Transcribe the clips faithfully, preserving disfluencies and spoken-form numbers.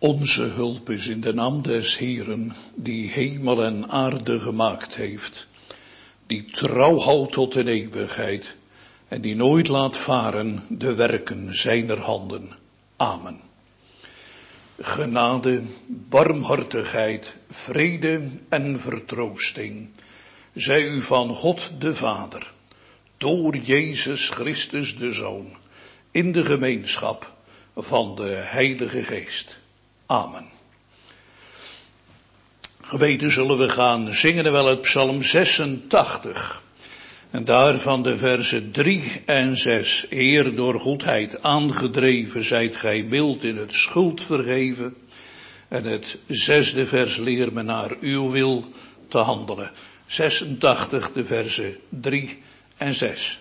Onze hulp is in de naam des Heeren, die hemel en aarde gemaakt heeft, die trouw houdt tot in eeuwigheid en die nooit laat varen de werken zijner handen. Amen. Genade, barmhartigheid, vrede en vertroosting zij u van God de Vader, door Jezus Christus de Zoon, in de gemeenschap van de Heilige Geest. Amen. Geweten zullen we gaan zingen wel uit Psalm zesentachtig. En daarvan de versen drie en zes. Heer, door goedheid aangedreven zijt gij mild in het schuld vergeven. En het zesde vers, leer me naar uw wil te handelen. zesentachtig de versen drie en zes.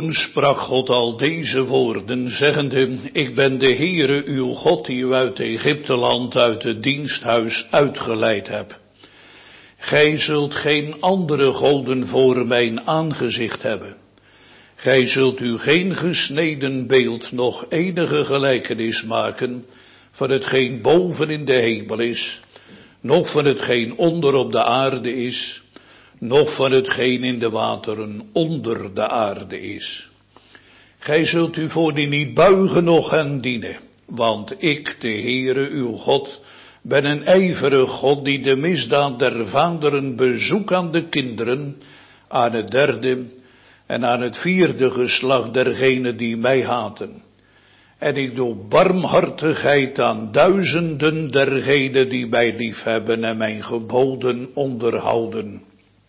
Toen sprak God al deze woorden, zeggende, ik ben de Heere uw God die u uit Egypteland, uit het diensthuis uitgeleid heb. Gij zult geen andere goden voor mijn aangezicht hebben. Gij zult u geen gesneden beeld, nog enige gelijkenis maken van hetgeen boven in de hemel is, noch van hetgeen onder op de aarde is, noch van hetgeen in de wateren onder de aarde is. Gij zult u voor die niet buigen, noch hen dienen, want ik, de Heere uw God, ben een ijverig God die de misdaad der vaderen bezoek aan de kinderen, aan het derde en aan het vierde geslacht dergenen die mij haten. En ik doe barmhartigheid aan duizenden dergenen die mij liefhebben en mijn geboden onderhouden.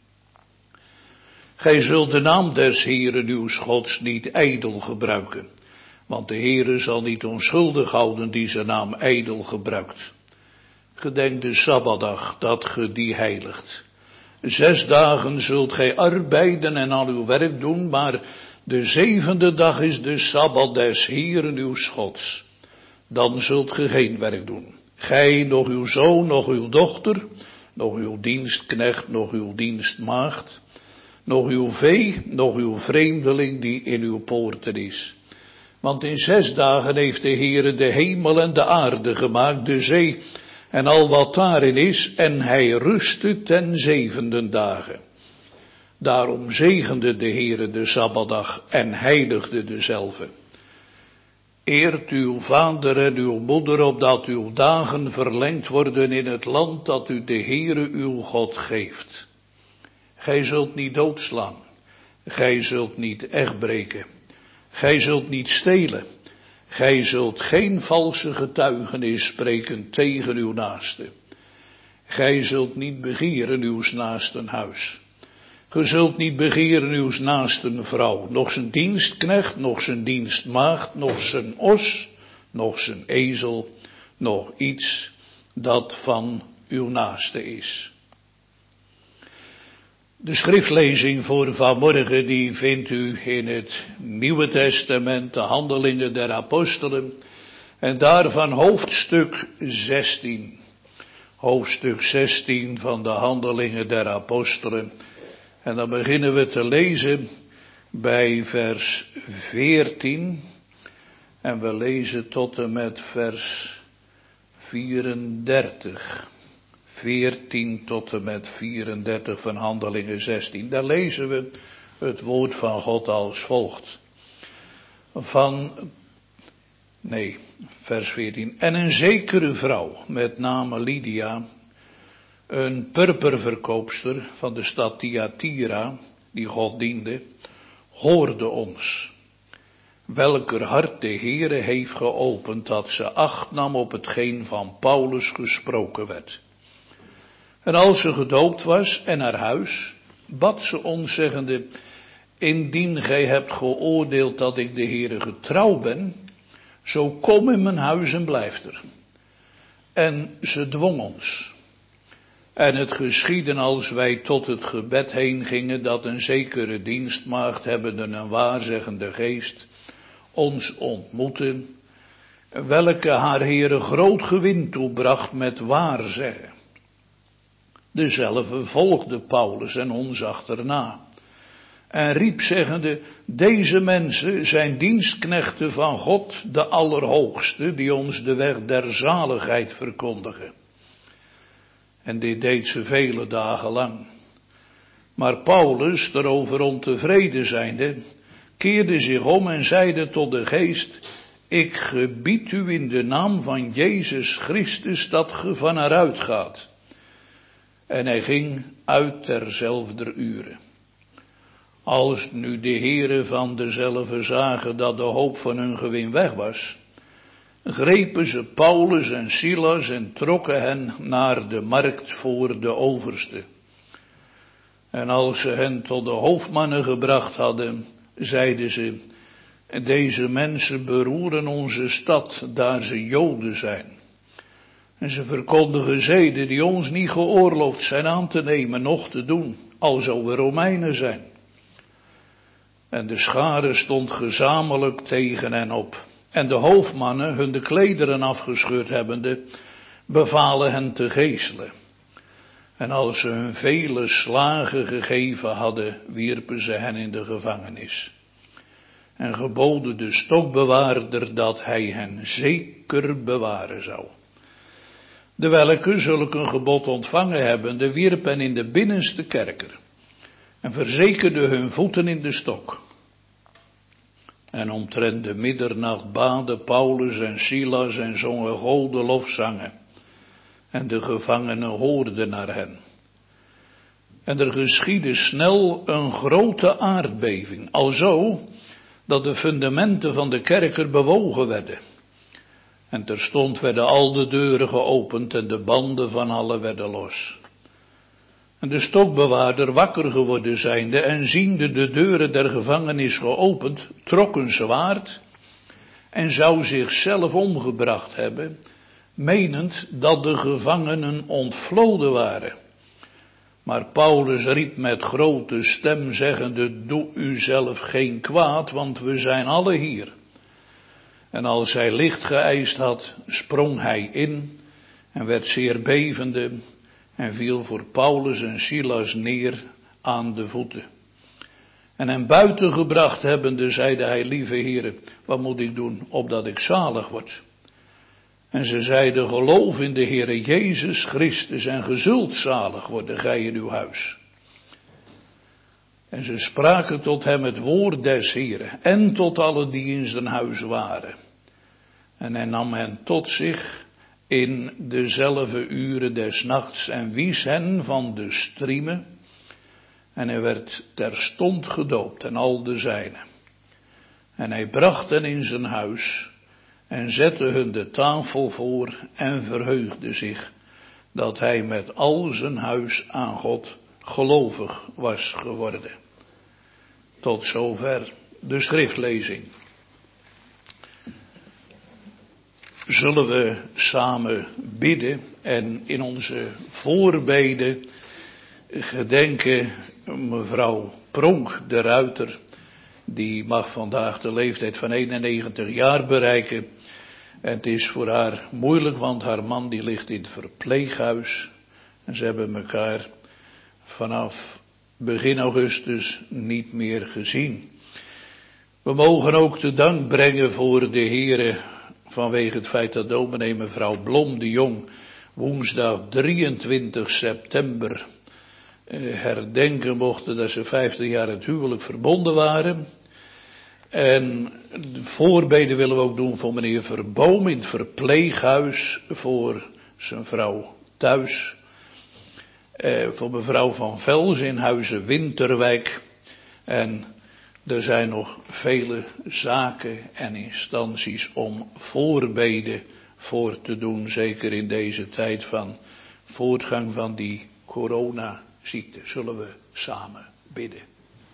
Gij zult de naam des Heeren uw Gods niet ijdel gebruiken, want de Heere zal niet onschuldig houden die zijn naam ijdel gebruikt. Gedenk de Sabbatdag, dat ge die heiligt. Zes dagen zult gij arbeiden en al uw werk doen, maar de zevende dag is de Sabbat des Heeren uw Gods. Dan zult ge geen werk doen. Gij, nog uw zoon, nog uw dochter, nog uw dienstknecht, nog uw dienstmaagd, nog uw vee, nog uw vreemdeling die in uw poorten is. Want in zes dagen heeft de Heere de hemel en de aarde gemaakt, de zee en al wat daarin is, en hij rustte ten zevende dagen. Daarom zegende de Heere de Sabbatdag en heiligde dezelve. Eert uw vader en uw moeder, opdat uw dagen verlengd worden in het land dat u de Heere uw God geeft. Gij zult niet doodslaan, gij zult niet echtbreken, gij zult niet stelen, gij zult geen valse getuigenis spreken tegen uw naaste. Gij zult niet begeren uw naasten huis. Ge zult niet begeren uw naasten vrouw, nog zijn dienstknecht, nog zijn dienstmaagd, nog zijn os, nog zijn ezel, nog iets dat van uw naaste is. De schriftlezing voor vanmorgen die vindt u in het Nieuwe Testament, de Handelingen der Apostelen, en daarvan hoofdstuk zestien. Hoofdstuk zestien van de Handelingen der Apostelen. En dan beginnen we te lezen bij vers veertien. En we lezen tot en met vers vierendertig. veertien tot en met vierendertig van Handelingen zestien. Daar lezen we het woord van God als volgt. Van, nee, vers veertien. En een zekere vrouw, met name Lydia, een purperverkoopster van de stad Thyatira, die God diende, hoorde ons, welker hart de Heere heeft geopend, dat ze acht nam op hetgeen van Paulus gesproken werd. En als ze gedoopt was en naar huis, bad ze ons zeggende, indien gij hebt geoordeeld dat ik de Heere getrouw ben, zo kom in mijn huis en blijf er. En ze dwong ons. En het geschiedde als wij tot het gebed heen gingen, dat een zekere dienstmaagd, hebbende een waarzeggende geest, ons ontmoette, welke haar Heere groot gewin toebracht met waarzeggen. Dezelfde volgde Paulus en ons achterna. En riep zeggende, deze mensen zijn dienstknechten van God, de Allerhoogste, die ons de weg der zaligheid verkondigen. En dit deed ze vele dagen lang. Maar Paulus, erover ontevreden zijnde, keerde zich om en zeide tot de geest, ik gebied u in de naam van Jezus Christus dat ge van haar uitgaat. En hij ging uit terzelfder uren. Als nu de heren van dezelfde zagen dat de hoop van hun gewin weg was, grepen ze Paulus en Silas en trokken hen naar de markt voor de overste. En als ze hen tot de hoofdmannen gebracht hadden, zeiden ze, deze mensen beroeren onze stad, daar ze Joden zijn. En ze verkondigen zeden die ons niet geoorloofd zijn aan te nemen, noch te doen, alzo we Romeinen zijn. En de schare stond gezamenlijk tegen hen op. En de hoofdmannen, hun de klederen afgescheurd hebbende, bevalen hen te geeselen. En als ze hun vele slagen gegeven hadden, wierpen ze hen in de gevangenis. En geboden de stokbewaarder dat hij hen zeker bewaren zou. De welke zulk een gebod ontvangen hebbende, wierp hen in de binnenste kerker. En verzekerde hun voeten in de stok. En omtrent de middernacht baden Paulus en Silas en zongen Gode lofzangen. En de gevangenen hoorden naar hen. En er geschiedde snel een grote aardbeving, alzo dat de fundamenten van de kerker bewogen werden. En terstond werden al de deuren geopend en de banden van alle werden los. En de stokbewaarder wakker geworden zijnde en ziende de deuren der gevangenis geopend, trok een zwaard en zou zichzelf omgebracht hebben, menend dat de gevangenen ontvloden waren. Maar Paulus riep met grote stem zeggende, doe u zelf geen kwaad, want we zijn alle hier. En als hij licht geëist had, sprong hij in en werd zeer bevende en viel voor Paulus en Silas neer aan de voeten. En hem buiten gebracht hebbende, zeide hij, lieve heren, wat moet ik doen, opdat ik zalig word? En ze zeiden, geloof in de Heere Jezus Christus en ge zult zalig worden, gij in uw huis. En ze spraken tot hem het woord des Heeren en tot allen die in zijn huis waren. En hij nam hen tot zich in dezelfde uren des nachts en wies hen van de striemen. En hij werd terstond gedoopt en al de zijnen. En hij bracht hen in zijn huis en zette hun de tafel voor en verheugde zich dat hij met al zijn huis aan God gelovig was geworden. Tot zover de schriftlezing. Zullen we samen bidden en in onze voorbeden gedenken mevrouw Pronk de Ruiter. Die mag vandaag de leeftijd van eenennegentig jaar bereiken. En het is voor haar moeilijk, want haar man die ligt in het verpleeghuis. En ze hebben elkaar vanaf begin augustus niet meer gezien. We mogen ook de dank brengen voor de Heere vanwege het feit dat dominee mevrouw Blom de Jong woensdag drieëntwintig september herdenken mochten dat ze vijftig jaar het huwelijk verbonden waren. En de voorbeden willen we ook doen voor meneer Verboom in het verpleeghuis, voor zijn vrouw thuis. Eh, voor mevrouw van Vels in Huizen Winterwijk. En er zijn nog vele zaken en instanties om voorbeden voor te doen, zeker in deze tijd van voortgang van die coronaziekte. Zullen we samen bidden.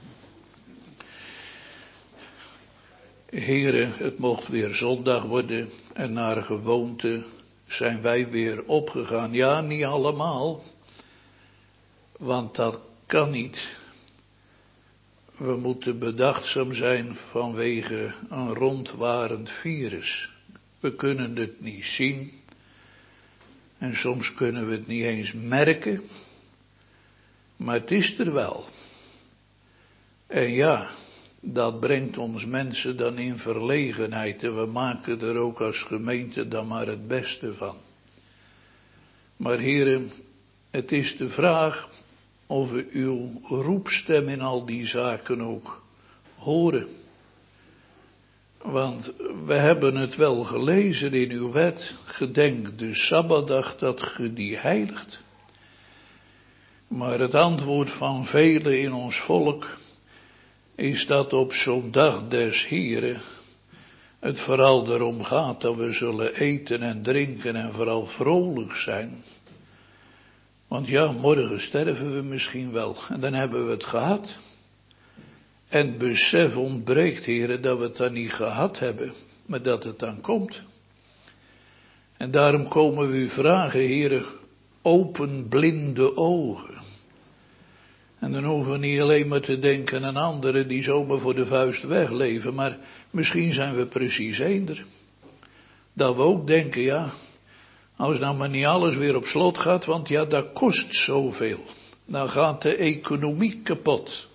Heren, het mocht weer zondag worden en naar gewoonte zijn wij weer opgegaan. Ja, niet allemaal, want dat kan niet. We moeten bedachtzaam zijn vanwege een rondwarend virus. We kunnen het niet zien en soms kunnen we het niet eens merken, maar het is er wel. En ja, dat brengt ons mensen dan in verlegenheid en we maken er ook als gemeente dan maar het beste van. Maar heren, het is de vraag of we uw roepstem in al die zaken ook horen. Want we hebben het wel gelezen in uw wet, gedenk de Sabbatdag dat ge die heiligt. Maar het antwoord van velen in ons volk is dat op zo'n dag des Heren het vooral erom gaat dat we zullen eten en drinken en vooral vrolijk zijn. Want ja, morgen sterven we misschien wel en dan hebben we het gehad. En het besef ontbreekt, heren, dat we het dan niet gehad hebben, maar dat het dan komt. En daarom komen we u vragen, heren, open blinde ogen. En dan hoeven we niet alleen maar te denken aan anderen die zomaar voor de vuist wegleven, maar misschien zijn we precies eender. Dat we ook denken, ja, als nou maar niet alles weer op slot gaat, want ja, dat kost zoveel. Dan gaat de economie kapot.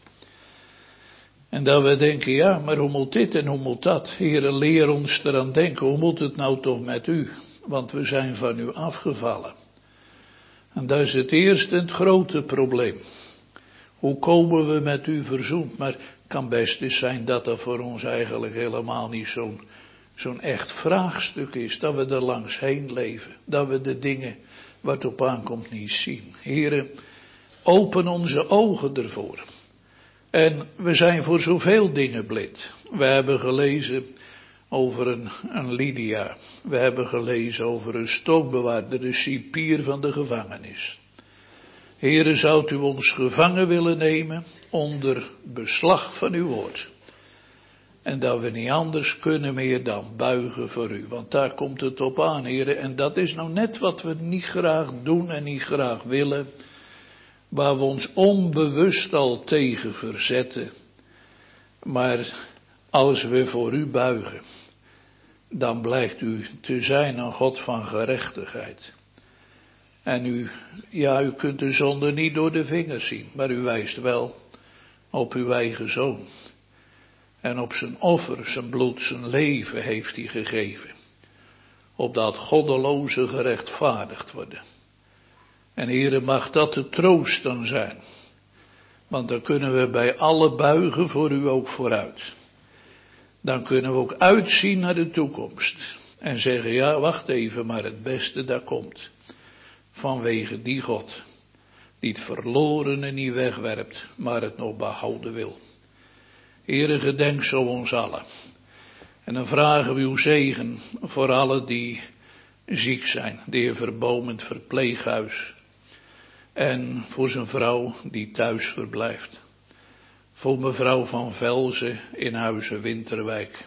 En dat we denken, ja, maar hoe moet dit en hoe moet dat? Heere, leer ons eraan denken, hoe moet het nou toch met u? Want we zijn van u afgevallen. En dat is het eerste en het grote probleem. Hoe komen we met u verzoend? Maar het kan best eens zijn dat dat voor ons eigenlijk helemaal niet zo'n zo'n echt vraagstuk is. Dat we er langs heen leven. Dat we de dingen waar het op aankomt niet zien. Heere, open onze ogen ervoor. En we zijn voor zoveel dingen blind. We hebben gelezen over een, een Lydia. We hebben gelezen over een stokbewaarder, de cipier van de gevangenis. Heere, zou u ons gevangen willen nemen onder beslag van uw woord. En dat we niet anders kunnen meer dan buigen voor u. Want daar komt het op aan, Heere. En dat is nou net wat we niet graag doen en niet graag willen. Waar we ons onbewust al tegen verzetten. Maar als we voor u buigen, dan blijkt u te zijn een God van gerechtigheid. En u, ja, u kunt de zonde niet door de vingers zien, maar u wijst wel op uw eigen zoon. En op zijn offer, zijn bloed, zijn leven heeft hij gegeven. Opdat goddelozen gerechtvaardigd worden. En Heere, mag dat de troost dan zijn. Want dan kunnen we bij alle buigen voor u ook vooruit. Dan kunnen we ook uitzien naar de toekomst. En zeggen, ja, wacht even, maar het beste dat komt. Vanwege die God, die het verlorene niet wegwerpt, maar het nog behouden wil. Heere, gedenk zo ons allen. En dan vragen we uw zegen voor allen die ziek zijn. De heer Verboom in het verpleeghuis. En voor zijn vrouw die thuis verblijft. Voor mevrouw van Velzen in Huizen Winterwijk.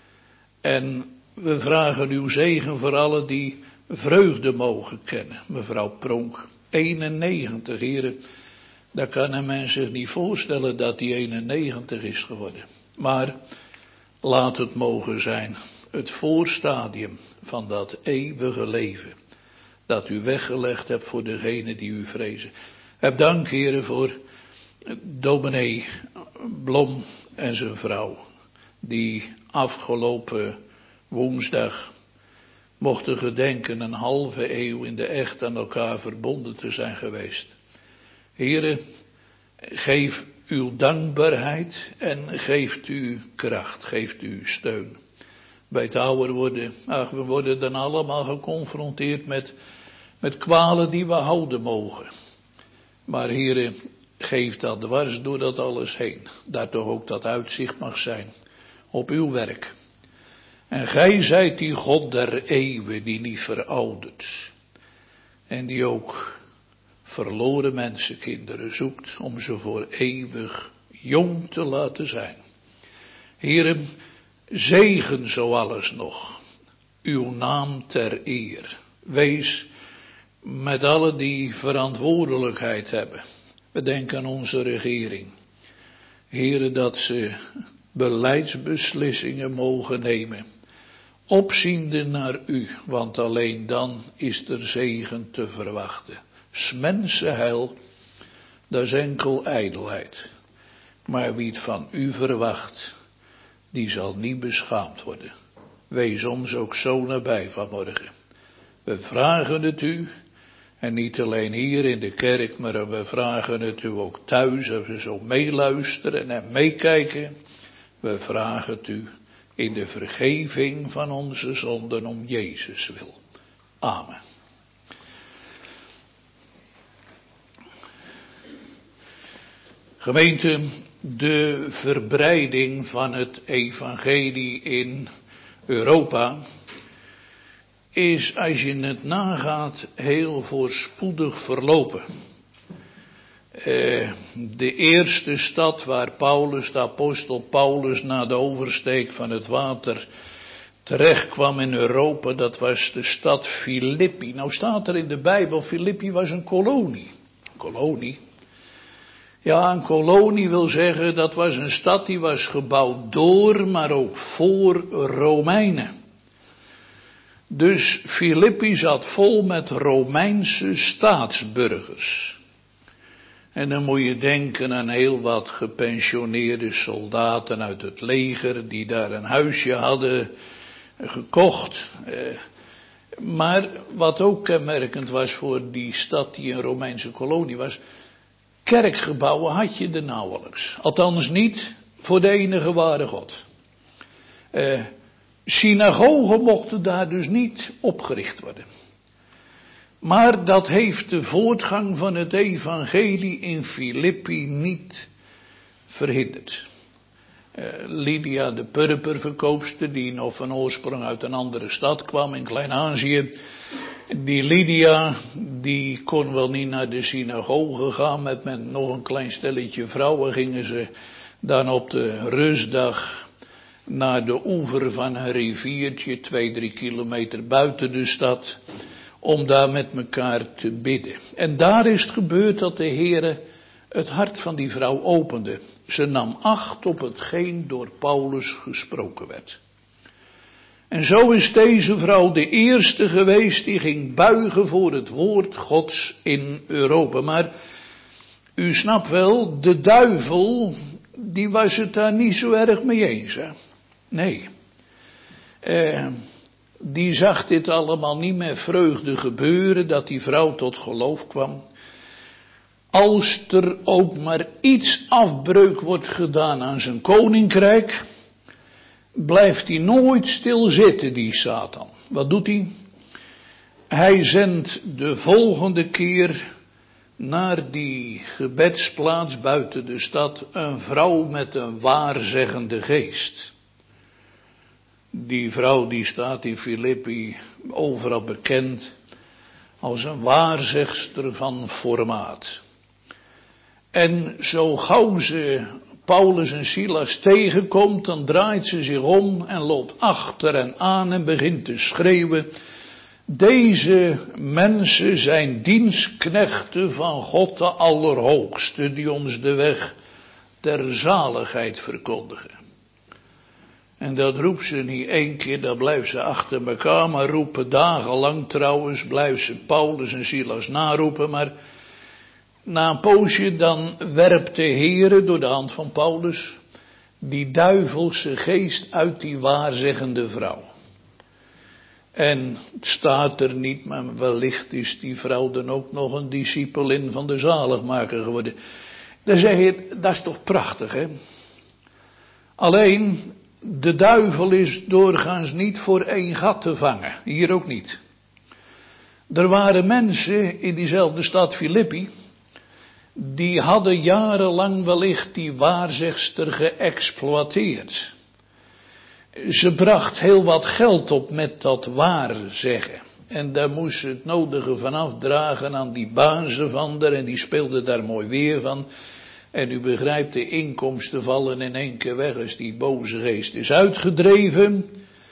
En we vragen uw zegen voor allen die vreugde mogen kennen. Mevrouw Pronk, eenennegentig, heren. Dat kan een mens zich niet voorstellen dat die eenennegentig is geworden. Maar laat het mogen zijn het voorstadium van dat eeuwige leven. Dat u weggelegd hebt voor degenen die u vrezen. Heb dank, heren, voor dominee Blom en zijn vrouw. Die afgelopen woensdag mochten gedenken een halve eeuw in de echt aan elkaar verbonden te zijn geweest. Heren, geef uw dankbaarheid en geeft u kracht, geeft u steun. Bij het ouder worden, ach, we worden dan allemaal geconfronteerd met, met kwalen die we houden mogen. Maar heren, geef dat dwars door dat alles heen. Dat toch ook dat uitzicht mag zijn op uw werk. En gij zijt die God der eeuwen die niet veroudert. En die ook verloren mensenkinderen zoekt om ze voor eeuwig jong te laten zijn. Heren, zegen zo alles nog. Uw naam ter eer. Wees met allen die verantwoordelijkheid hebben. We denken aan onze regering. Heren, dat ze beleidsbeslissingen mogen nemen. Opziende naar u, want alleen dan is er zegen te verwachten. 's mensen heil, dat is enkel ijdelheid. Maar wie het van u verwacht, die zal niet beschaamd worden. Wees ons ook zo nabij vanmorgen. We vragen het u, en niet alleen hier in de kerk, maar we vragen het u ook thuis, als we zo meeluisteren en meekijken. We vragen het u in de vergeving van onze zonden om Jezus wil. Amen. Gemeente, de verbreiding van het evangelie in Europa is, als je het nagaat, heel voorspoedig verlopen. Uh, de eerste stad waar Paulus, de apostel Paulus, na de oversteek van het water terecht kwam in Europa, dat was de stad Filippi. Nou staat er in de Bijbel, Filippi was een kolonie. Kolonie. Ja, een kolonie wil zeggen, dat was een stad die was gebouwd door, maar ook voor Romeinen. Dus Filippi zat vol met Romeinse staatsburgers. En dan moet je denken aan heel wat gepensioneerde soldaten uit het leger die daar een huisje hadden gekocht. Maar wat ook kenmerkend was voor die stad die een Romeinse kolonie was, kerkgebouwen had je er nauwelijks. Althans niet voor de enige ware God. Uh, synagogen mochten daar dus niet opgericht worden. Maar dat heeft de voortgang van het evangelie in Filippi niet verhinderd. Uh, Lydia de purperverkoopster, die nog van oorsprong uit een andere stad kwam in Klein-Azië. Die Lydia, die kon wel niet naar de synagoge gaan. Met, met nog een klein stelletje vrouwen gingen ze dan op de rustdag naar de oever van een riviertje, twee, drie kilometer buiten de stad, om daar met elkaar te bidden. En daar is het gebeurd dat de Heere het hart van die vrouw opende. Ze nam acht op hetgeen door Paulus gesproken werd. En zo is deze vrouw de eerste geweest die ging buigen voor het woord Gods in Europa. Maar u snapt wel, de duivel, die was het daar niet zo erg mee eens. Hè? Nee. Eh, die zag dit allemaal niet met vreugde gebeuren, dat die vrouw tot geloof kwam. Als er ook maar iets afbreuk wordt gedaan aan zijn koninkrijk, blijft hij nooit stilzitten, die Satan. Wat doet hij? Hij zendt de volgende keer naar die gebedsplaats buiten de stad een vrouw met een waarzeggende geest. Die vrouw die staat in Filippi overal bekend als een waarzegster van formaat. En zo gauw ze Paulus en Silas tegenkomt, dan draait ze zich om en loopt achter en aan en begint te schreeuwen: deze mensen zijn dienstknechten van God de Allerhoogste, die ons de weg der zaligheid verkondigen. En dat roept ze niet één keer, dat blijft ze achter elkaar, maar roepen dagenlang trouwens, blijft ze Paulus en Silas naroepen, maar na een poosje dan werpt de Heere door de hand van Paulus die duivelse geest uit die waarzeggende vrouw. En het staat er niet, maar wellicht is die vrouw dan ook nog een discipelin van de zaligmaker geworden. Dan zeg je, dat is toch prachtig, hè? Alleen, de duivel is doorgaans niet voor één gat te vangen. Hier ook niet. Er waren mensen in diezelfde stad Filippi, die hadden jarenlang wellicht die waarzegster geëxploiteerd. Ze bracht heel wat geld op met dat waarzeggen. En daar moest ze het nodige van afdragen aan die bazen van haar, en die speelden daar mooi weer van. En u begrijpt, de inkomsten vallen in één keer weg als die boze geest is uitgedreven.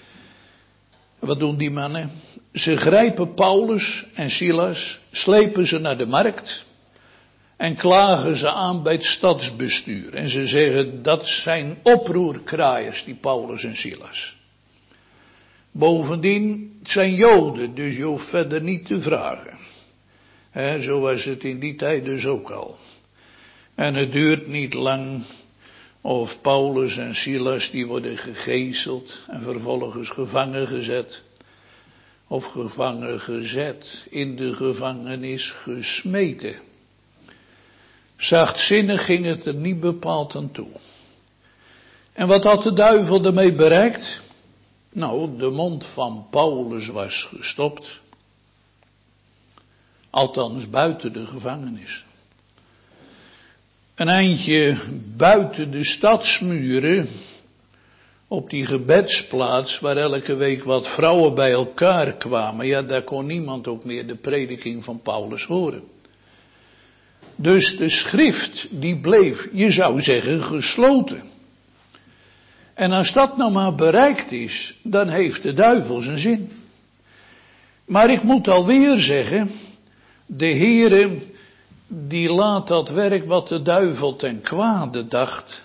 Wat doen die mannen? Ze grijpen Paulus en Silas, slepen ze naar de markt en klagen ze aan bij het stadsbestuur. En ze zeggen, dat zijn oproerkraaiers, die Paulus en Silas. Bovendien, het zijn Joden, dus je hoeft verder niet te vragen. He, zo was het in die tijd dus ook al. En het duurt niet lang of Paulus en Silas die worden gegezeld en vervolgens gevangen gezet. Of gevangen gezet, in de gevangenis gesmeten. Zachtzinnig ging het er niet bepaald aan toe. En wat had de duivel ermee bereikt? Nou, de mond van Paulus was gestopt. Althans buiten de gevangenis. Een eindje buiten de stadsmuren, op die gebedsplaats waar elke week wat vrouwen bij elkaar kwamen, ja, daar kon niemand ook meer de prediking van Paulus horen. Dus de schrift die bleef, je zou zeggen, gesloten. En als dat nou maar bereikt is, dan heeft de duivel zijn zin. Maar ik moet alweer zeggen, de Heere die laat dat werk wat de duivel ten kwade dacht,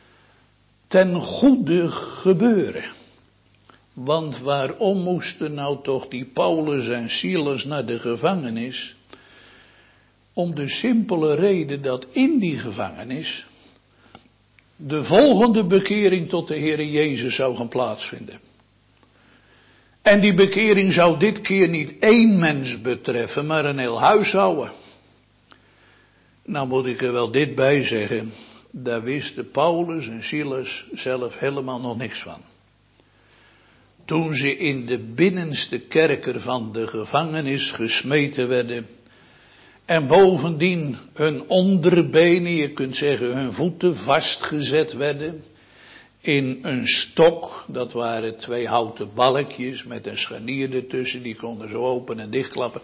ten goede gebeuren. Want waarom moesten nou toch die Paulus en Silas naar de gevangenis? Om de simpele reden dat in die gevangenis de volgende bekering tot de Heere Jezus zou gaan plaatsvinden. En die bekering zou dit keer niet één mens betreffen, maar een heel huishouden. Nou moet ik er wel dit bij zeggen, daar wisten Paulus en Silas zelf helemaal nog niks van. Toen ze in de binnenste kerker van de gevangenis gesmeten werden, en bovendien hun onderbenen, je kunt zeggen hun voeten vastgezet werden, in een stok, dat waren twee houten balkjes met een scharnier ertussen, die konden zo open en dichtklappen.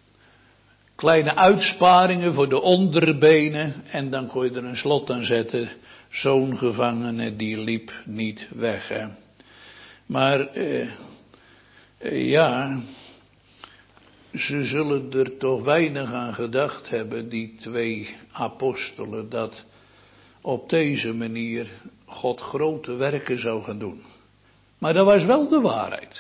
Kleine uitsparingen voor de onderbenen en dan kon je er een slot aan zetten. Zo'n gevangene die liep niet weg. Hè. Maar eh, eh, ja, ze zullen er toch weinig aan gedacht hebben, die twee apostelen, dat op deze manier God grote werken zou gaan doen. Maar dat was wel de waarheid.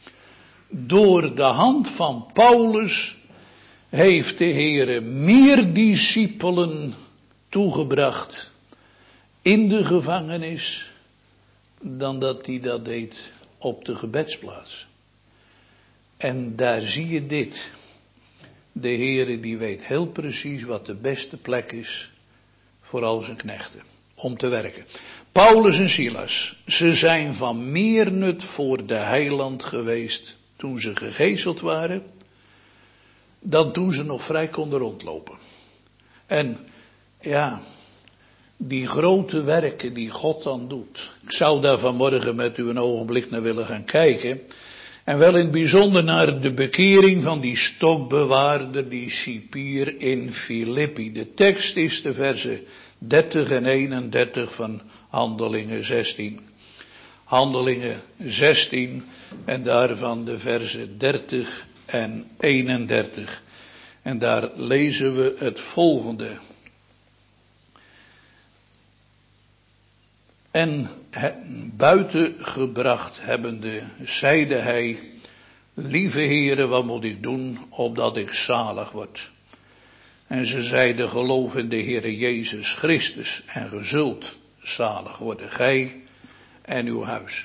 Door de hand van Paulus heeft de Heere meer discipelen toegebracht in de gevangenis dan dat hij dat deed op de gebedsplaats. En daar zie je dit. De Heere die weet heel precies wat de beste plek is voor al zijn knechten om te werken. Paulus en Silas, ze zijn van meer nut voor de heiland geweest toen ze gegezeld waren, dan toen ze nog vrij konden rondlopen. En ja, die grote werken die God dan doet. Ik zou daar vanmorgen met u een ogenblik naar willen gaan kijken. En wel in het bijzonder naar de bekering van die stokbewaarder, die cipier in Filippi. De tekst is de versen dertig en eenendertig van Handelingen zestien. Handelingen zestien en daarvan de versen dertig en eenendertig. En daar lezen we het volgende. En buiten gebracht hebbende, zeide hij, lieve Heere, wat moet ik doen, opdat ik zalig word? En ze zeiden, geloof in de Heere Jezus Christus, en ge zult zalig worden, gij en uw huis.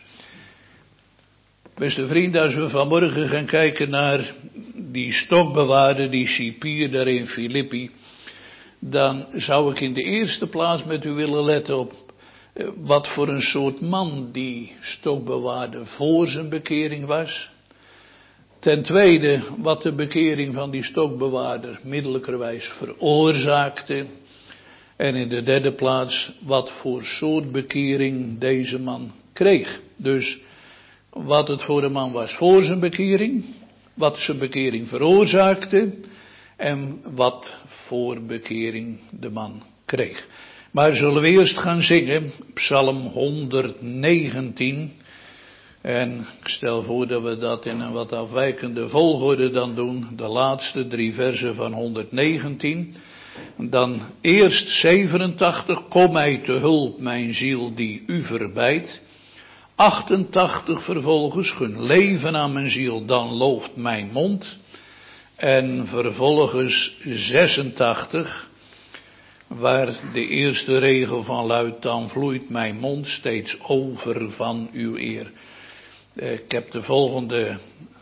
Beste vrienden, als we vanmorgen gaan kijken naar die stokbewaarder, die cipier daar in Filippi, dan zou ik in de eerste plaats met u willen letten op wat voor een soort man die stokbewaarder voor zijn bekering was. Ten tweede, wat de bekering van die stokbewaarder middelijkerwijs veroorzaakte. En in de derde plaats, wat voor soort bekering deze man kreeg. Dus wat het voor de man was voor zijn bekering, wat zijn bekering veroorzaakte en wat voor bekering de man kreeg. Maar zullen we eerst gaan zingen, Psalm honderdnegentien. En ik stel voor dat we dat in een wat afwijkende volgorde dan doen. De laatste drie versen van honderdnegentien. Dan eerst zevenentachtig, kom mij te hulp, mijn ziel die u verbijt. achtentachtig vervolgens, gun leven aan mijn ziel, dan looft mijn mond. En vervolgens zesentachtig, waar de eerste regel van luidt, dan vloeit mijn mond steeds over van uw eer. Ik heb de volgende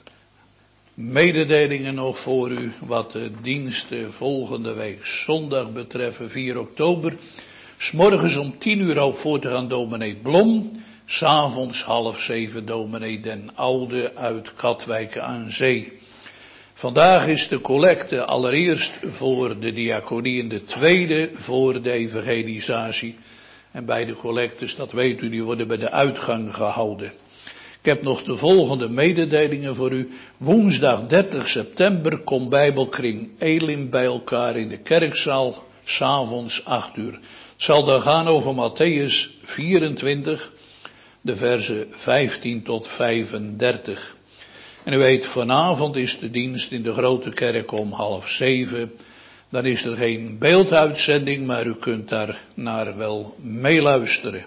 mededelingen nog voor u, wat de diensten volgende week zondag betreffen, vier oktober. 's Morgens om tien uur ook voor te gaan dominee Blom. 's Avonds half zeven dominee Den Oude uit Katwijk aan Zee. Vandaag is de collecte allereerst voor de diaconie en de tweede voor de evangelisatie. En beide collectes, dat weet u, die worden bij de uitgang gehouden. Ik heb nog de volgende mededelingen voor u. Woensdag dertig september komt Bijbelkring Elim bij elkaar in de kerkzaal, 's avonds acht uur. Het zal dan gaan over Mattheüs vierentwintig, de versen vijftien tot vijfendertig. En u weet, vanavond is de dienst in de grote kerk om half zeven. Dan is er geen beelduitzending, maar u kunt daar naar wel meeluisteren.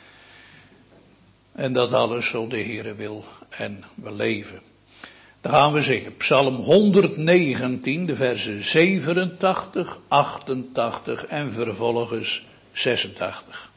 En dat alles zo de Heere wil en we leven. Dan gaan we zingen. Psalm honderdnegentien, de versen zevenentachtig, achtentachtig en vervolgens zesentachtig.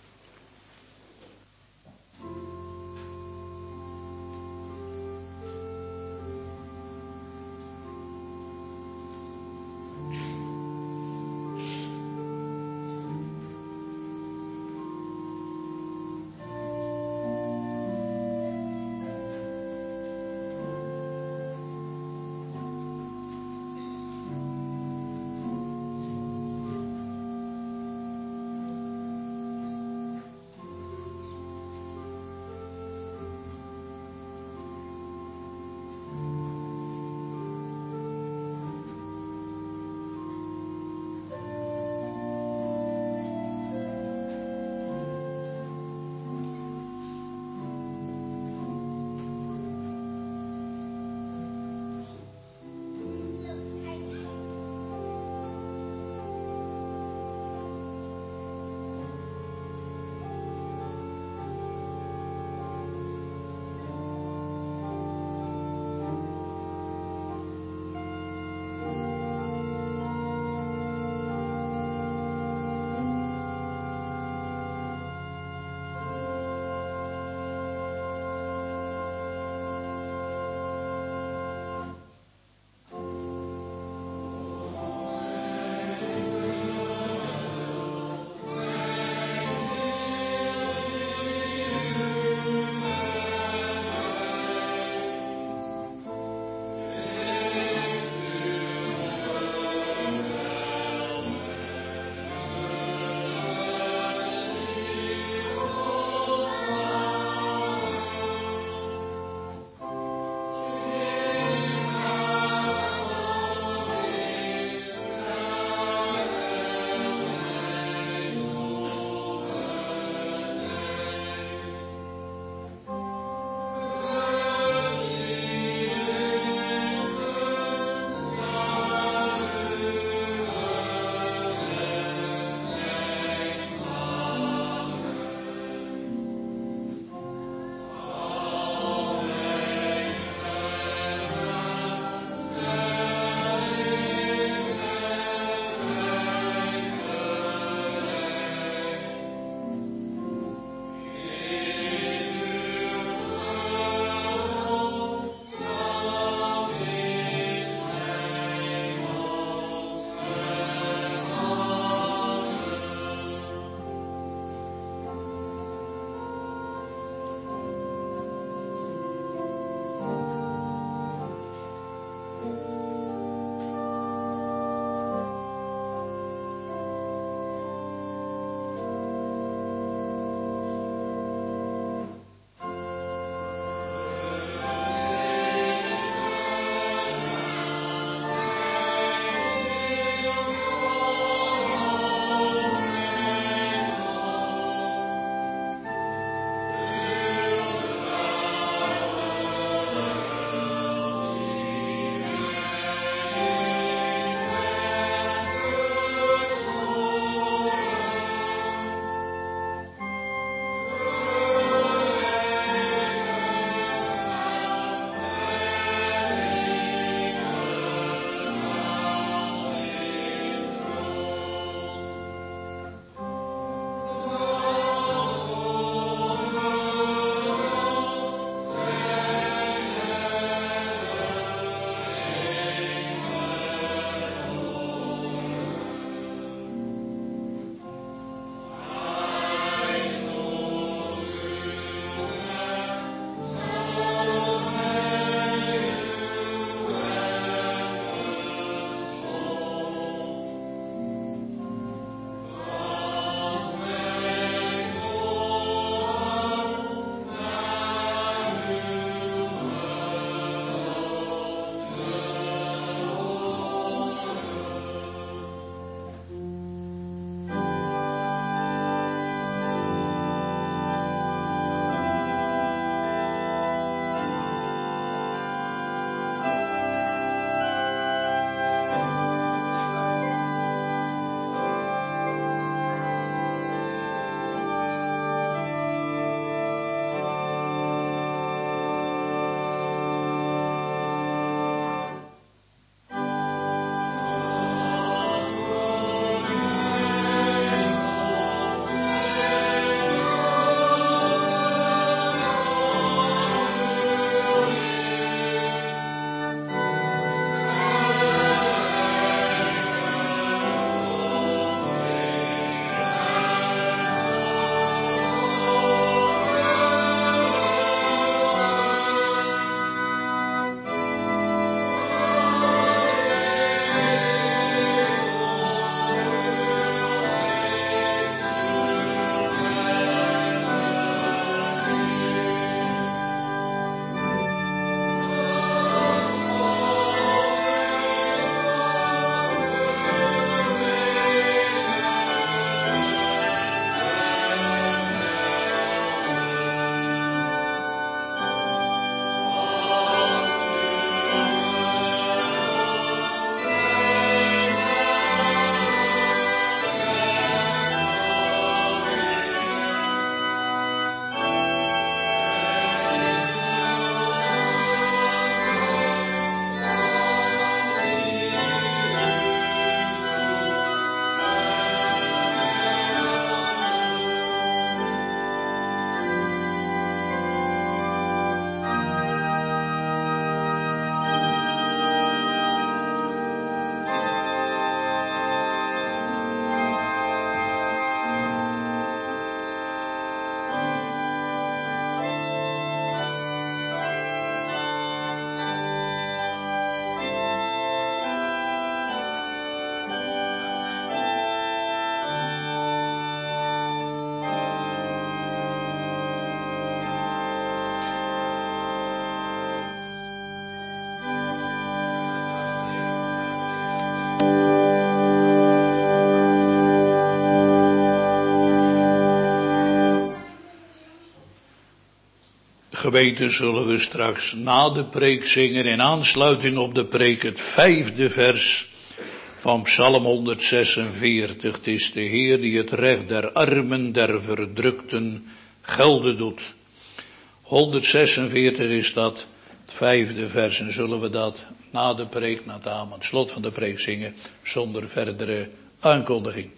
Gemeente, zullen we straks na de preek zingen in aansluiting op de preek het vijfde vers van Psalm honderdzesenveertig. Het is de Heer die het recht der armen, der verdrukten gelden doet. honderdzesenveertig is dat, het vijfde vers, en zullen we dat na de preek, na het aan het slot van de preek zingen, zonder verdere aankondiging.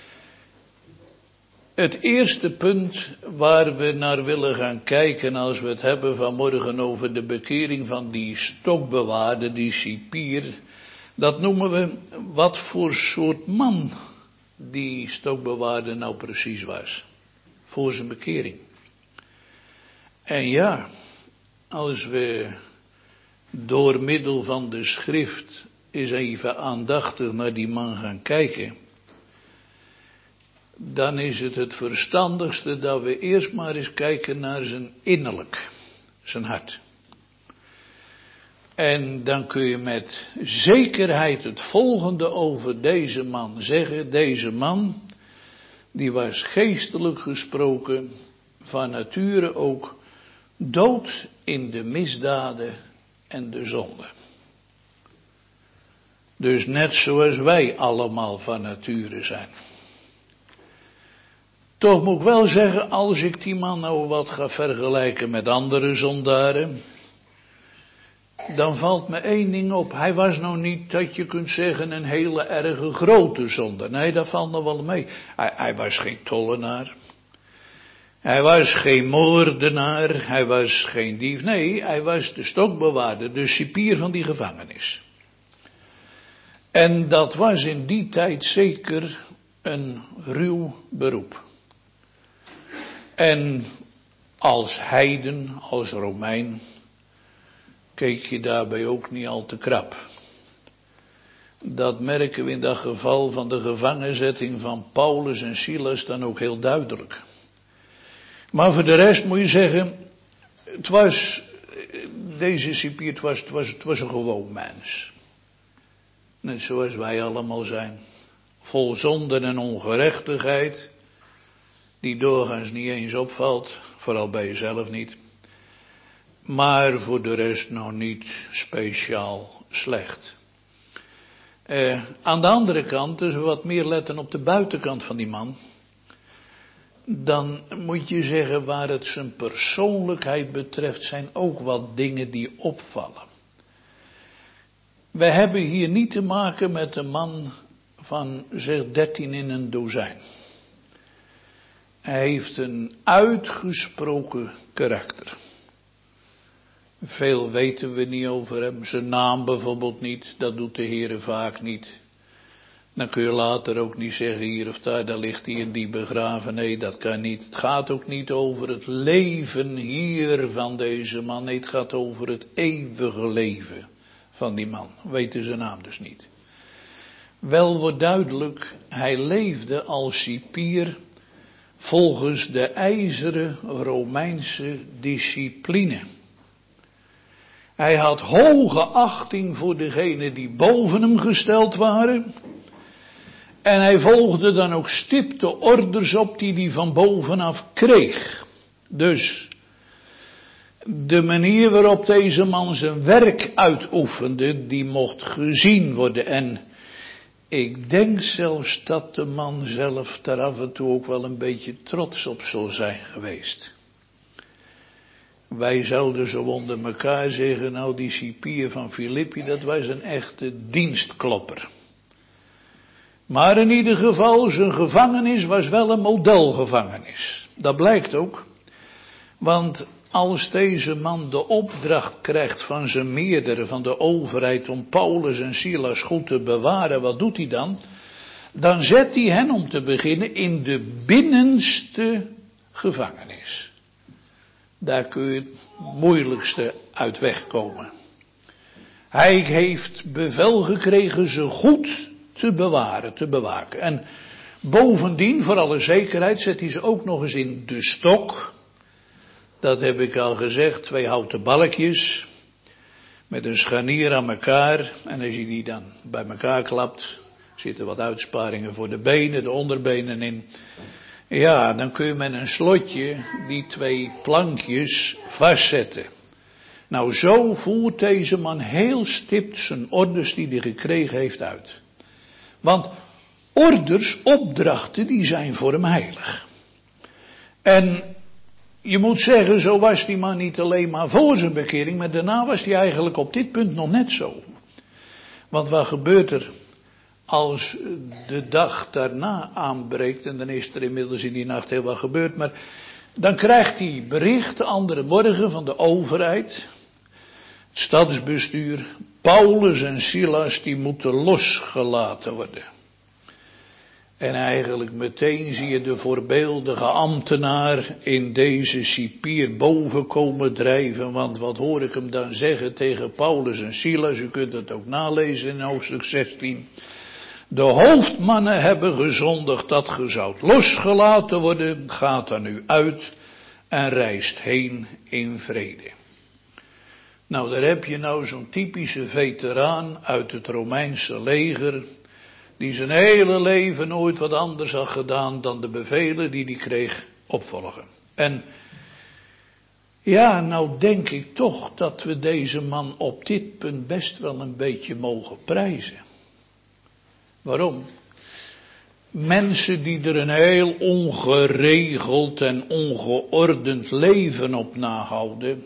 Het eerste punt waar we naar willen gaan kijken als we het hebben vanmorgen over de bekering van die stokbewaarder, die cipier, dat noemen we wat voor soort man die stokbewaarder nou precies was, voor zijn bekering. En ja, als we door middel van de schrift eens even aandachtig naar die man gaan kijken, dan is het het verstandigste dat we eerst maar eens kijken naar zijn innerlijk, zijn hart. En dan kun je met zekerheid het volgende over deze man zeggen. Deze man, die was geestelijk gesproken, van nature ook, dood in de misdaden en de zonde. Dus net zoals wij allemaal van nature zijn. Toch moet ik wel zeggen, als ik die man nou wat ga vergelijken met andere zondaren, dan valt me één ding op. Hij was nou niet, dat je kunt zeggen, een hele erge grote zondaar. Nee, dat valt nog wel mee. Hij, hij was geen tollenaar. Hij was geen moordenaar. Hij was geen dief. Nee, hij was de stokbewaarder, de cipier van die gevangenis. En dat was in die tijd zeker een ruw beroep. En als heiden, als Romein, keek je daarbij ook niet al te krap. Dat merken we in dat geval van de gevangenzetting van Paulus en Silas dan ook heel duidelijk. Maar voor de rest moet je zeggen, het was, deze cipier, het was, het was, het was een gewoon mens. Net zoals wij allemaal zijn. Vol zonde en ongerechtigheid, die doorgaans niet eens opvalt, vooral bij jezelf niet. Maar voor de rest nou niet speciaal slecht. Eh, aan de andere kant, dus we wat meer letten op de buitenkant van die man, dan moet je zeggen, waar het zijn persoonlijkheid betreft, zijn ook wat dingen die opvallen. We hebben hier niet te maken met een man van zeg dertien in een dozijn. Hij heeft een uitgesproken karakter. Veel weten we niet over hem. Zijn naam bijvoorbeeld niet. Dat doet de Heere vaak niet. Dan kun je later ook niet zeggen hier of daar, daar ligt hij in die begraven. Nee, dat kan niet. Het gaat ook niet over het leven hier van deze man. Nee, het gaat over het eeuwige leven van die man. Weten zijn naam dus niet. Wel wordt duidelijk, hij leefde als cipier volgens de ijzeren Romeinse discipline. Hij had hoge achting voor degenen die boven hem gesteld waren. En hij volgde dan ook stipt de orders op die hij van bovenaf kreeg. Dus de manier waarop deze man zijn werk uitoefende, die mocht gezien worden. En ik denk zelfs dat de man zelf daar af en toe ook wel een beetje trots op zal zijn geweest. Wij zouden zo onder elkaar zeggen, nou die cipier van Filippi, dat was een echte dienstklopper. Maar in ieder geval, zijn gevangenis was wel een modelgevangenis. Dat blijkt ook. Want als deze man de opdracht krijgt van zijn meerdere, van de overheid, om Paulus en Silas goed te bewaren, wat doet hij dan? Dan zet hij hen om te beginnen in de binnenste gevangenis. Daar kun je het moeilijkste uit wegkomen. Hij heeft bevel gekregen ze goed te bewaren, te bewaken. En bovendien, voor alle zekerheid, zet hij ze ook nog eens in de stok. Dat heb ik al gezegd, twee houten balkjes met een scharnier aan elkaar. En als je die dan bij elkaar klapt, zitten wat uitsparingen voor de benen, de onderbenen in. Ja, dan kun je met een slotje die twee plankjes vastzetten. Nou, zo voert deze man heel stipt zijn orders die hij gekregen heeft uit. Want orders, opdrachten, die zijn voor hem heilig. En je moet zeggen, zo was die man niet alleen maar voor zijn bekering, maar daarna was hij eigenlijk op dit punt nog net zo. Want wat gebeurt er als de dag daarna aanbreekt, en dan is er inmiddels in die nacht heel wat gebeurd, maar dan krijgt hij bericht de andere morgen van de overheid, het stadsbestuur, Paulus en Silas die moeten losgelaten worden. En eigenlijk meteen zie je de voorbeeldige ambtenaar in deze cipier boven komen drijven. Want wat hoor ik hem dan zeggen tegen Paulus en Silas, u kunt het ook nalezen in hoofdstuk zestien. De hoofdmannen hebben gezondigd dat ge zoudt losgelaten worden, gaat er nu uit en reist heen in vrede. Nou, daar heb je nou zo'n typische veteraan uit het Romeinse leger, die zijn hele leven nooit wat anders had gedaan dan de bevelen die hij kreeg opvolgen. En ja, nou denk ik toch dat we deze man op dit punt best wel een beetje mogen prijzen. Waarom? Mensen die er een heel ongeregeld en ongeordend leven op nahouden,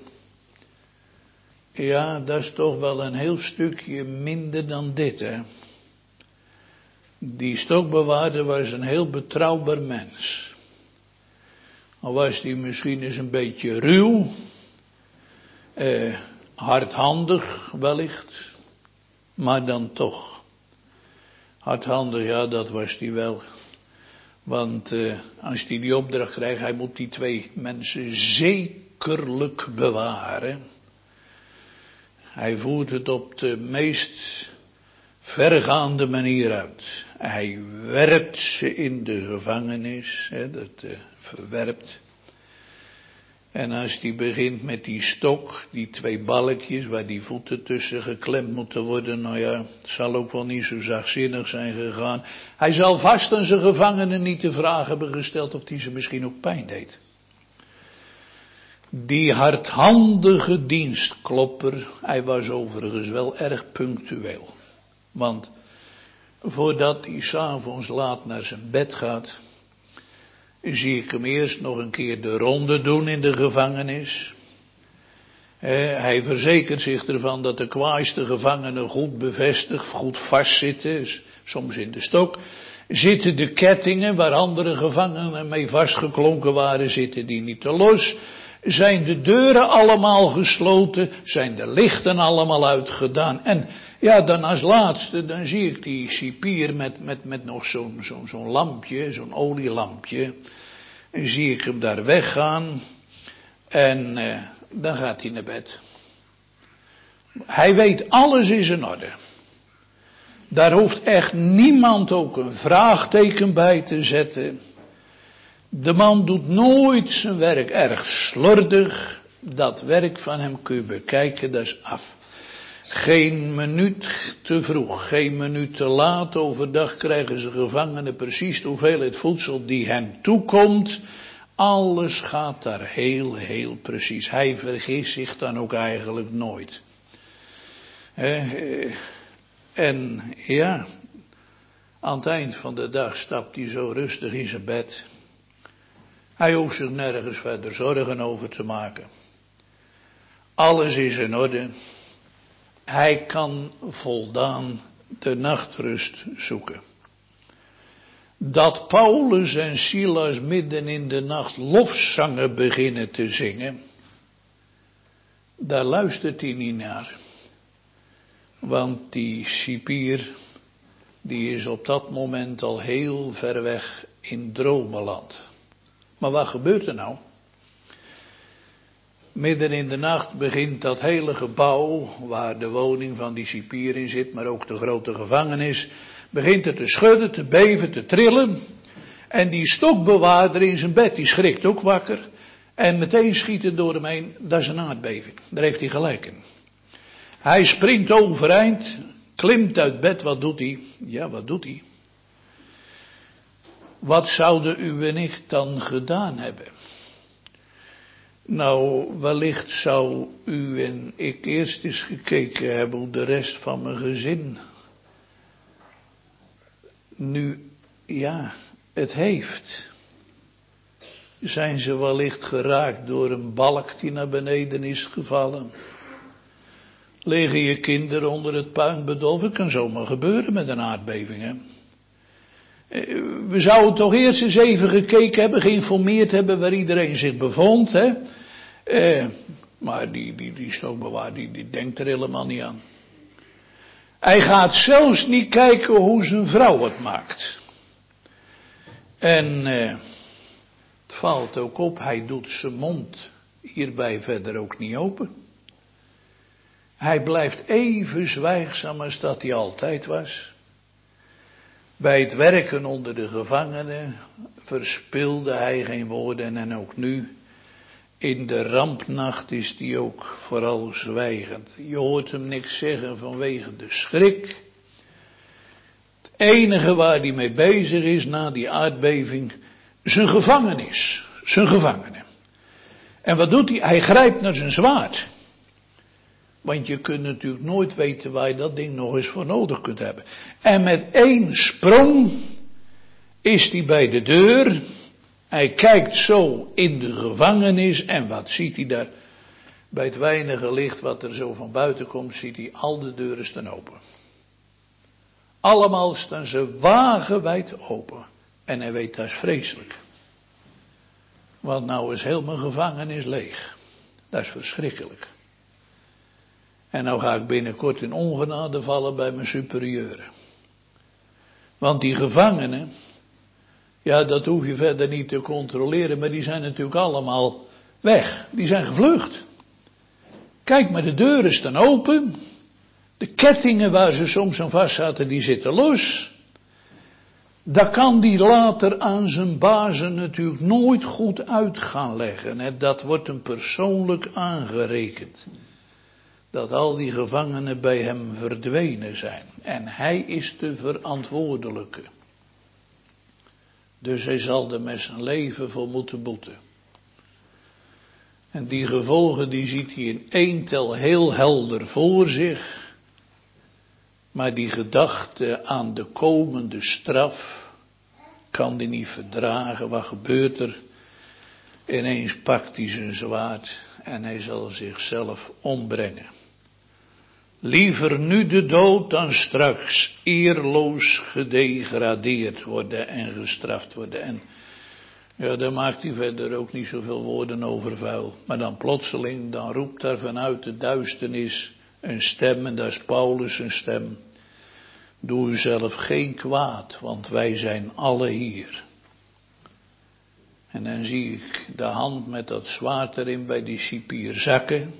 ja, dat is toch wel een heel stukje minder dan dit, hè. Die stokbewaarder was een heel betrouwbaar mens. Al was die misschien eens een beetje ruw, eh, hardhandig wellicht, maar dan toch. Hardhandig, ja, dat was hij wel. Want eh, als hij die opdracht krijgt, hij moet die twee mensen zekerlijk bewaren. Hij voert het op de meest vergaande manier uit. Hij werpt ze in de gevangenis, hè, dat uh, verwerpt. En als hij begint met die stok, die twee balkjes waar die voeten tussen geklemd moeten worden, nou ja, het zal ook wel niet zo zachtzinnig zijn gegaan. Hij zal vast aan zijn gevangenen niet de vraag hebben gesteld of hij ze misschien ook pijn deed. Die hardhandige dienstklopper, hij was overigens wel erg punctueel. Want voordat hij 's avonds laat naar zijn bed gaat, zie ik hem eerst nog een keer de ronde doen in de gevangenis. Eh, hij verzekert zich ervan dat de kwaaiste gevangenen goed bevestigd, goed vastzitten, soms in de stok. Zitten de kettingen waar andere gevangenen mee vastgeklonken waren, zitten die niet te los. Zijn de deuren allemaal gesloten, zijn de lichten allemaal uitgedaan. En ja, dan als laatste, dan zie ik die cipier met, met, met nog zo'n zo'n zo'n lampje, zo'n olielampje. En zie ik hem daar weggaan. En eh, dan gaat hij naar bed. Hij weet, alles is in orde. Daar hoeft echt niemand ook een vraagteken bij te zetten. De man doet nooit zijn werk erg slordig. Dat werk van hem kun je bekijken, dat is af. Geen minuut te vroeg, geen minuut te laat. Overdag krijgen ze gevangenen precies de hoeveelheid voedsel die hen toekomt. Alles gaat daar heel, heel precies. Hij vergist zich dan ook eigenlijk nooit. En ja, aan het eind van de dag stapt hij zo rustig in zijn bed. Hij hoeft zich nergens verder zorgen over te maken. Alles is in orde. Hij kan voldaan de nachtrust zoeken. Dat Paulus en Silas midden in de nacht lofzangen beginnen te zingen, daar luistert hij niet naar. Want die cipier, die is op dat moment al heel ver weg in dromenland. Maar wat gebeurt er nou? Midden in de nacht begint dat hele gebouw, waar de woning van die cipier in zit, maar ook de grote gevangenis, begint het te schudden, te beven, te trillen. En die stokbewaarder in zijn bed, die schrikt ook wakker. En meteen schiet het door hem heen, dat is een aardbeving. Daar heeft hij gelijk in. Hij springt overeind, klimt uit bed, wat doet hij? Ja, wat doet hij? wat zouden u en ik dan gedaan hebben? Nou, wellicht zou u en ik eerst eens gekeken hebben hoe de rest van mijn gezin nu, ja, het heeft. Zijn ze wellicht geraakt door een balk die naar beneden is gevallen? Liggen je kinderen onder het puin bedolven? Het kan zomaar gebeuren met een aardbeving, hè? We zouden toch eerst eens even gekeken hebben, geïnformeerd hebben waar iedereen zich bevond, hè? Eh, maar die, die, die stookbewaarder, die, die denkt er helemaal niet aan. Hij gaat zelfs niet kijken hoe zijn vrouw het maakt. En eh, het valt ook op, hij doet zijn mond hierbij verder ook niet open. Hij blijft even zwijgzaam als dat hij altijd was. Bij het werken onder de gevangenen verspilde hij geen woorden en ook nu in de rampnacht is hij ook vooral zwijgend. Je hoort hem niks zeggen vanwege de schrik. Het enige waar hij mee bezig is na die aardbeving, zijn gevangenis, zijn gevangenen. En wat doet hij? Hij grijpt naar zijn zwaard. Want je kunt natuurlijk nooit weten waar je dat ding nog eens voor nodig kunt hebben. En met één sprong is hij bij de deur. Hij kijkt zo in de gevangenis en wat ziet hij daar? Bij het weinige licht wat er zo van buiten komt, ziet hij al de deuren staan open. Allemaal staan ze wagenwijd open. En hij weet dat is vreselijk. Want nou is heel mijn gevangenis leeg. Dat is verschrikkelijk. En nou ga ik binnenkort in ongenade vallen bij mijn superieuren. Want die gevangenen, ja, dat hoef je verder niet te controleren, maar die zijn natuurlijk allemaal weg. Die zijn gevlucht. Kijk maar, de deuren staan open. De kettingen waar ze soms aan vast zaten, die zitten los. Dat kan die later aan zijn bazen natuurlijk nooit goed uit gaan leggen. En dat wordt hem persoonlijk aangerekend. Dat al die gevangenen bij hem verdwenen zijn. En hij is de verantwoordelijke. Dus hij zal er met zijn leven voor moeten boeten. En die gevolgen die ziet hij in één tel heel helder voor zich. Maar die gedachte aan de komende straf kan hij niet verdragen. Wat gebeurt er? Ineens pakt hij zijn zwaard en hij zal zichzelf ombrengen. Liever nu de dood dan straks eerloos gedegradeerd worden en gestraft worden. En ja, daar maakt hij verder ook niet zoveel woorden over vuil. Maar dan plotseling, dan roept daar vanuit de duisternis een stem, en dat is Paulus' een stem. Doe uzelf geen kwaad, want wij zijn alle hier. En dan zie ik de hand met dat zwaard erin bij die cipier zakken.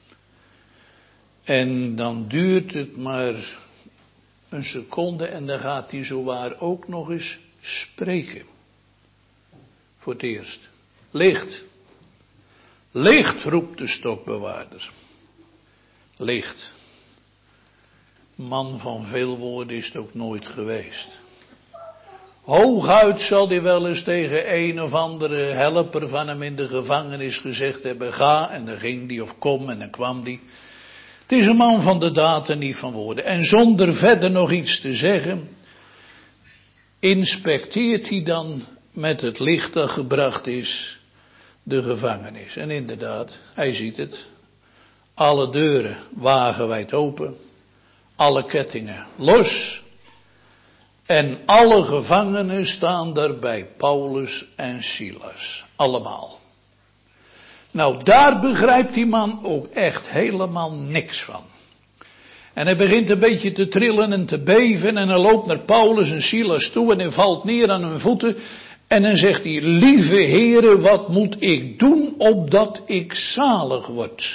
En dan duurt het maar een seconde en dan gaat hij zowaar ook nog eens spreken. Voor het eerst. Licht. Licht, roept de stokbewaarder. Licht. Man van veel woorden is het ook nooit geweest. Hooguit zal hij wel eens tegen een of andere helper van hem in de gevangenis gezegd hebben, ga, en dan ging die of kom en dan kwam die. Het is een man van de daad en niet van woorden. En zonder verder nog iets te zeggen, inspecteert hij dan met het licht dat gebracht is de gevangenis. En inderdaad, hij ziet het. Alle deuren wagenwijd open. Alle kettingen los. En alle gevangenen staan daar bij Paulus en Silas. Allemaal. Nou, daar begrijpt die man ook echt helemaal niks van. En hij begint een beetje te trillen en te beven en hij loopt naar Paulus en Silas toe en hij valt neer aan hun voeten. En dan zegt hij, lieve heren, wat moet ik doen opdat ik zalig word?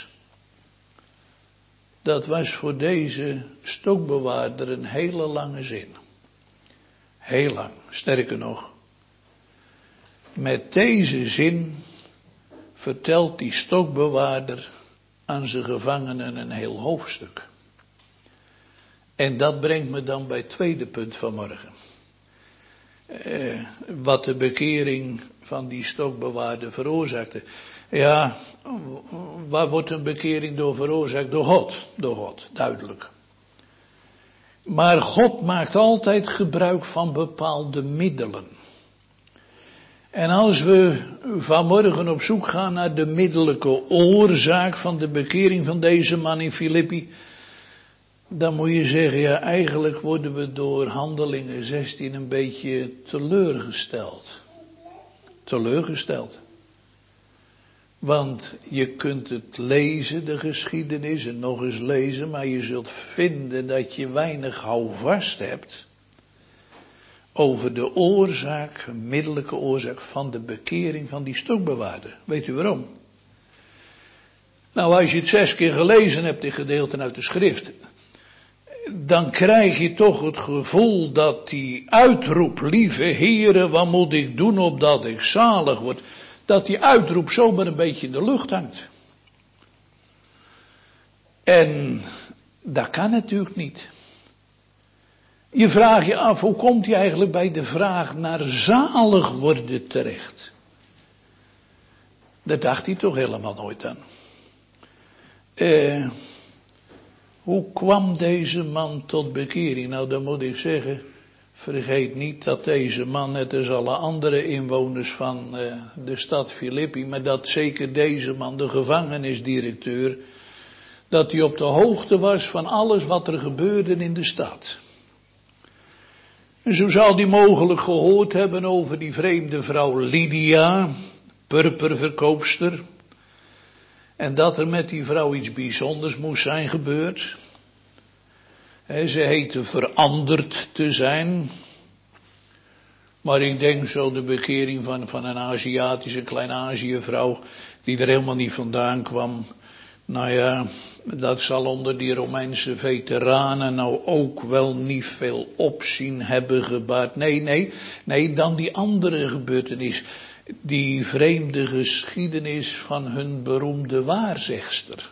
Dat was voor deze stokbewaarder een hele lange zin. Heel lang, sterker nog. Met deze zin vertelt die stokbewaarder aan zijn gevangenen een heel hoofdstuk. En dat brengt me dan bij het tweede punt van morgen. eh, wat de bekering van die stokbewaarder veroorzaakte. Ja, waar wordt een bekering door veroorzaakt? Door God, door God, duidelijk. Maar God maakt altijd gebruik van bepaalde middelen. En als we vanmorgen op zoek gaan naar de middelijke oorzaak van de bekering van deze man in Filippi, dan moet je zeggen, ja, eigenlijk worden we door Handelingen zestien een beetje teleurgesteld. Teleurgesteld. Want je kunt het lezen, de geschiedenis, en nog eens lezen, maar je zult vinden dat je weinig houvast hebt over de oorzaak, een middelijke oorzaak van de bekering van die stokbewaarder. Weet u waarom? Nou, als je het zes keer gelezen hebt, die gedeelten uit de schrift, dan krijg je toch het gevoel dat die uitroep, lieve Heere, wat moet ik doen opdat ik zalig word, dat die uitroep zomaar een beetje in de lucht hangt. En dat kan natuurlijk niet. Je vraagt je af, hoe komt hij eigenlijk bij de vraag naar zalig worden terecht? Daar dacht hij toch helemaal nooit aan. Eh, hoe kwam deze man tot bekering? Nou, dan moet ik zeggen, vergeet niet dat deze man, net als alle andere inwoners van eh, de stad Filippi, maar dat zeker deze man, de gevangenisdirecteur, dat hij op de hoogte was van alles wat er gebeurde in de stad. En zo zal hij mogelijk gehoord hebben over die vreemde vrouw Lydia, purperverkoopster. En dat er met die vrouw iets bijzonders moest zijn gebeurd. He, ze heette veranderd te zijn. Maar ik denk zo de bekering van, van een Aziatische, Klein-Azië vrouw, die er helemaal niet vandaan kwam. Nou ja, dat zal onder die Romeinse veteranen nou ook wel niet veel opzien hebben gebaard. Nee, nee, nee, dan die andere gebeurtenis. Die vreemde geschiedenis van hun beroemde waarzegster.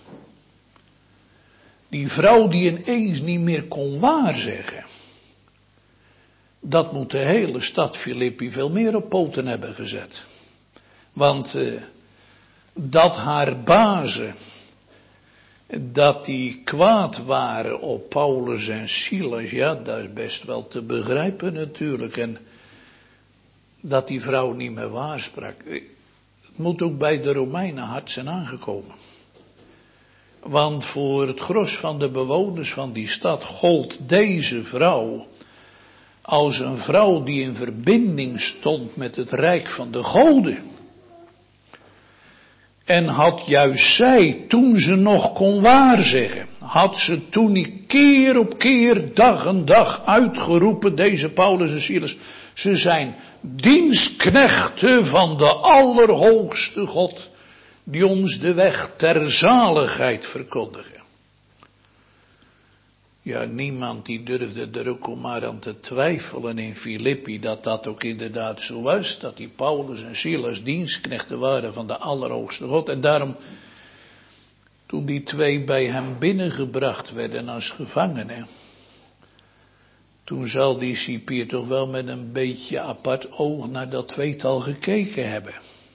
Die vrouw die ineens niet meer kon waarzeggen. Dat moet de hele stad Filippi veel meer op poten hebben gezet. Want eh, dat haar bazen, dat die kwaad waren op Paulus en Silas, ja, dat is best wel te begrijpen natuurlijk. En dat die vrouw niet meer waarsprak. Het moet ook bij de Romeinen hard zijn aangekomen. Want voor het gros van de bewoners van die stad gold deze vrouw als een vrouw die in verbinding stond met het rijk van de goden. En had juist zij, toen ze nog kon waarzeggen, had ze toen niet keer op keer, dag en dag uitgeroepen, deze Paulus en Silas, ze zijn dienstknechten van de Allerhoogste God, die ons de weg ter zaligheid verkondigen. Ja, niemand die durfde er ook om maar aan te twijfelen in Filippi dat dat ook inderdaad zo was. Dat die Paulus en Silas dienstknechten waren van de Allerhoogste God. En daarom, toen die twee bij hem binnengebracht werden als gevangenen, toen zal die cipier toch wel met een beetje apart oog naar dat tweetal gekeken hebben.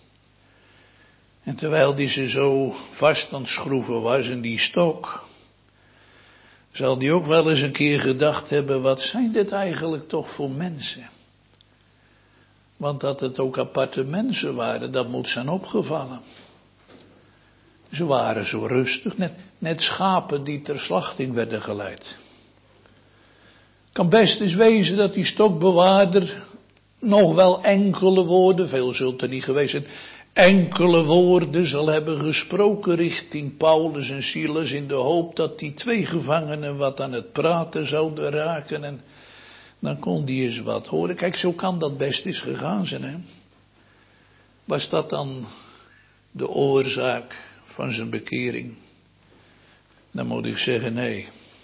En terwijl die ze zo vast aan het schroeven was in die stok, zal die ook wel eens een keer gedacht hebben, wat zijn dit eigenlijk toch voor mensen? Want dat het ook aparte mensen waren, dat moet zijn opgevallen. Ze waren zo rustig, net, net schapen die ter slachting werden geleid. Kan best eens wezen dat die stokbewaarder nog wel enkele woorden, veel zult er niet geweest zijn, enkele woorden zal hebben gesproken richting Paulus en Silas in de hoop dat die twee gevangenen wat aan het praten zouden raken en dan kon die eens wat horen. Kijk, zo kan dat best eens gegaan zijn, hè. Was dat dan de oorzaak van zijn bekering? Dan moet ik zeggen nee.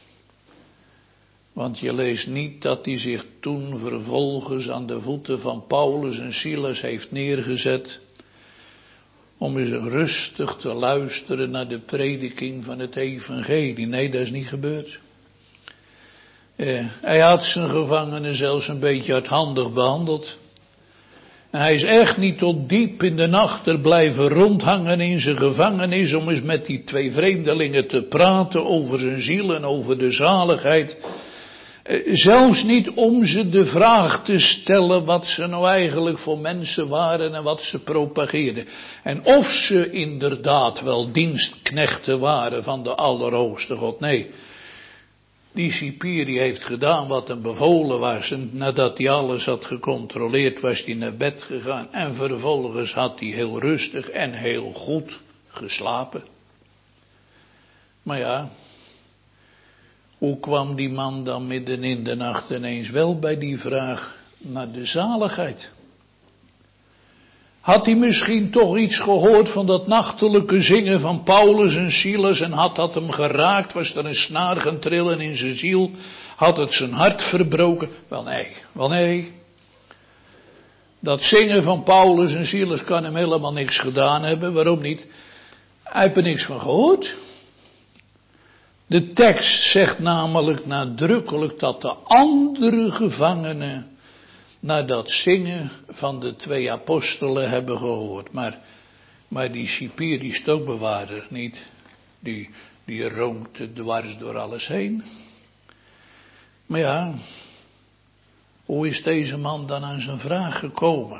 Want je leest niet dat hij zich toen vervolgens aan de voeten van Paulus en Silas heeft neergezet om eens rustig te luisteren naar de prediking van het evangelie. Nee, dat is niet gebeurd. Eh, hij had zijn gevangenen zelfs een beetje hardhandig behandeld. En hij is echt niet tot diep in de nacht er blijven rondhangen in zijn gevangenis om eens met die twee vreemdelingen te praten over zijn ziel en over de zaligheid. Eh, zelfs niet om ze de vraag te stellen wat ze nou eigenlijk voor mensen waren en wat ze propageerden. En of ze inderdaad wel dienstknechten waren van de Allerhoogste God. Nee. Die cipier die heeft gedaan wat hem bevolen was. En nadat hij alles had gecontroleerd was hij naar bed gegaan. En vervolgens had hij heel rustig en heel goed geslapen. Maar ja, hoe kwam die man dan midden in de nacht ineens wel bij die vraag naar de zaligheid? Had hij misschien toch iets gehoord van dat nachtelijke zingen van Paulus en Silas en had dat hem geraakt? Was er een snaar gaan trillen in zijn ziel? Had het zijn hart verbroken? Wel nee, wel nee. Dat zingen van Paulus en Silas kan hem helemaal niks gedaan hebben. Waarom niet? Hij heeft er niks van gehoord. De tekst zegt namelijk nadrukkelijk dat de andere gevangenen naar dat zingen van de twee apostelen hebben gehoord. Maar, maar die cipier, die stookbewaarder niet, die, die roomte dwars door alles heen. Maar ja, hoe is deze man dan aan zijn vraag gekomen?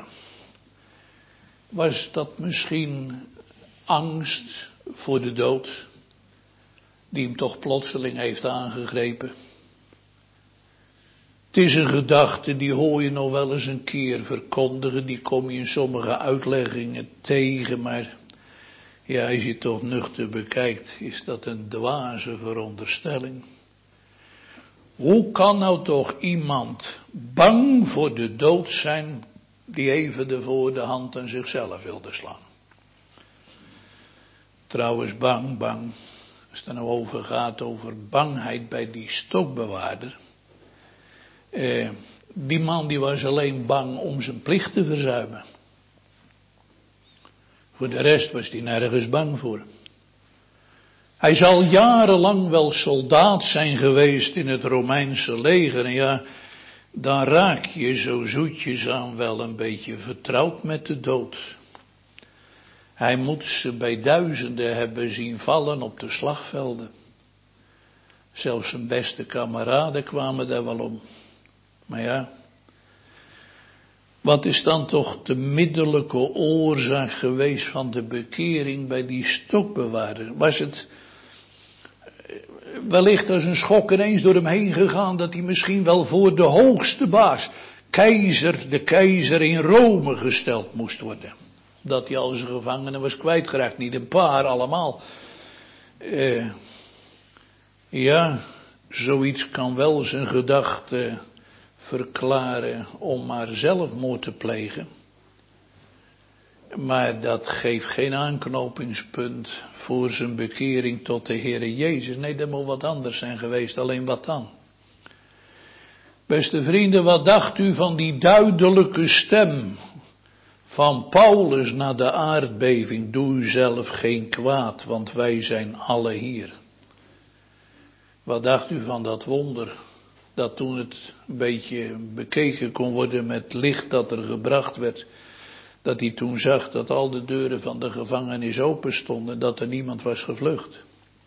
Was dat misschien angst voor de dood, die hem toch plotseling heeft aangegrepen? Het is een gedachte, die hoor je nog wel eens een keer verkondigen, die kom je in sommige uitleggingen tegen, maar ja, als je het toch nuchter bekijkt, is dat een dwaze veronderstelling. Hoe kan nou toch iemand bang voor de dood zijn, die even ervoor de hand aan zichzelf wilde slaan? Trouwens, bang, bang, als het er nou over gaat, over bangheid bij die stokbewaarder. Eh, die man die was alleen bang om zijn plicht te verzuimen. Voor de rest was hij nergens bang voor. Hij zal jarenlang wel soldaat zijn geweest in het Romeinse leger. En ja, dan raak je zo zoetjes aan wel een beetje vertrouwd met de dood. Hij moet ze bij duizenden hebben zien vallen op de slagvelden. Zelfs zijn beste kameraden kwamen daar wel om. Maar ja, wat is dan toch de middelijke oorzaak geweest van de bekering bij die stokbewaarder? Was het wellicht als een schok ineens door hem heen gegaan dat hij misschien wel voor de hoogste baas, keizer, de keizer in Rome gesteld moest worden? Dat hij al zijn gevangenen was kwijtgeraakt, niet een paar, allemaal. Uh, ja, zoiets kan wel zijn gedachte verklaren om maar zelfmoord te plegen. Maar dat geeft geen aanknopingspunt voor zijn bekering tot de Heere Jezus. Nee, dat moet wat anders zijn geweest, alleen wat dan? Beste vrienden, wat dacht u van die duidelijke stem van Paulus na de aardbeving? Doe u zelf geen kwaad, want wij zijn alle hier. Wat dacht u van dat wonder? Dat toen het een beetje bekeken kon worden met licht dat er gebracht werd, dat hij toen zag dat al de deuren van de gevangenis open stonden, dat er niemand was gevlucht.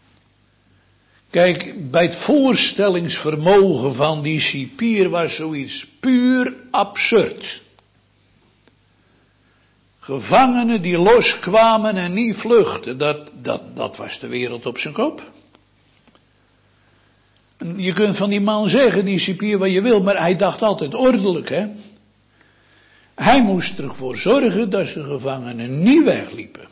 Kijk, bij het voorstellingsvermogen van die cipier was zoiets puur absurd. Gevangenen die loskwamen en niet vluchtten, dat, dat, dat was de wereld op zijn kop. Je kunt van die man zeggen, die cipier, wat je wil, maar hij dacht altijd ordelijk, hè. Hij moest ervoor zorgen dat zijn gevangenen niet wegliepen.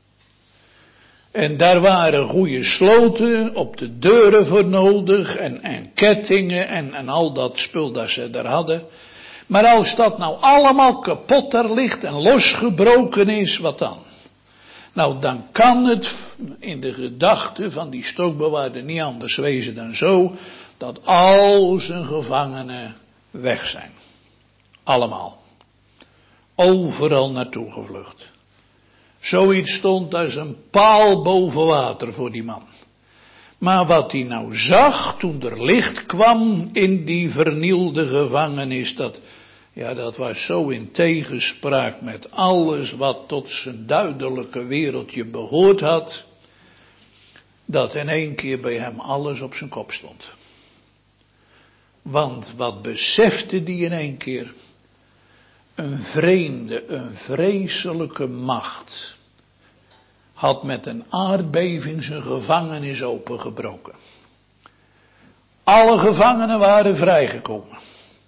En daar waren goede sloten op de deuren voor nodig en, en kettingen en, en al dat spul dat ze daar hadden. Maar als dat nou allemaal kapot daar ligt en losgebroken is, wat dan? Nou, dan kan het in de gedachte van die stokbewaarder niet anders wezen dan zo, dat al zijn gevangenen weg zijn. Allemaal. Overal naartoe gevlucht. Zoiets stond als een paal boven water voor die man. Maar wat hij nou zag toen er licht kwam in die vernielde gevangenis, dat, ja, dat was zo in tegenspraak met alles wat tot zijn duidelijke wereldje behoord had, dat in één keer bij hem alles op zijn kop stond. Want wat besefte die in één keer? Een vreemde, een vreselijke macht had met een aardbeving zijn gevangenis opengebroken. Alle gevangenen waren vrijgekomen.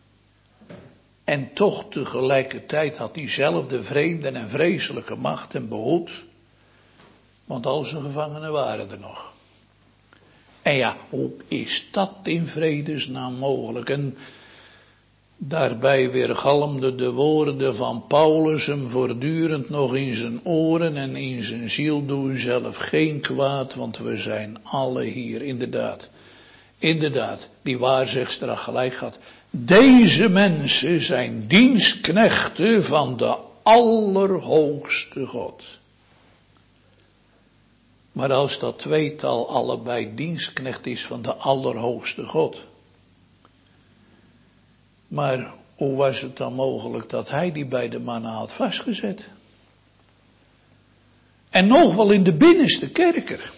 En toch tegelijkertijd had diezelfde vreemde en vreselijke macht hem behoed. Want al zijn gevangenen waren er nog. En ja, hoe is dat in vredesnaam mogelijk? En daarbij weergalmden de woorden van Paulus hem voortdurend nog in zijn oren en in zijn ziel. Doe zelf geen kwaad, want we zijn alle hier. Inderdaad, inderdaad, die waarzegster had gelijk gehad. Deze mensen zijn dienstknechten van de Allerhoogste God. Maar als dat tweetal allebei dienstknecht is van de Allerhoogste God. Maar hoe was het dan mogelijk dat hij die beide mannen had vastgezet? En nog wel in de binnenste kerker.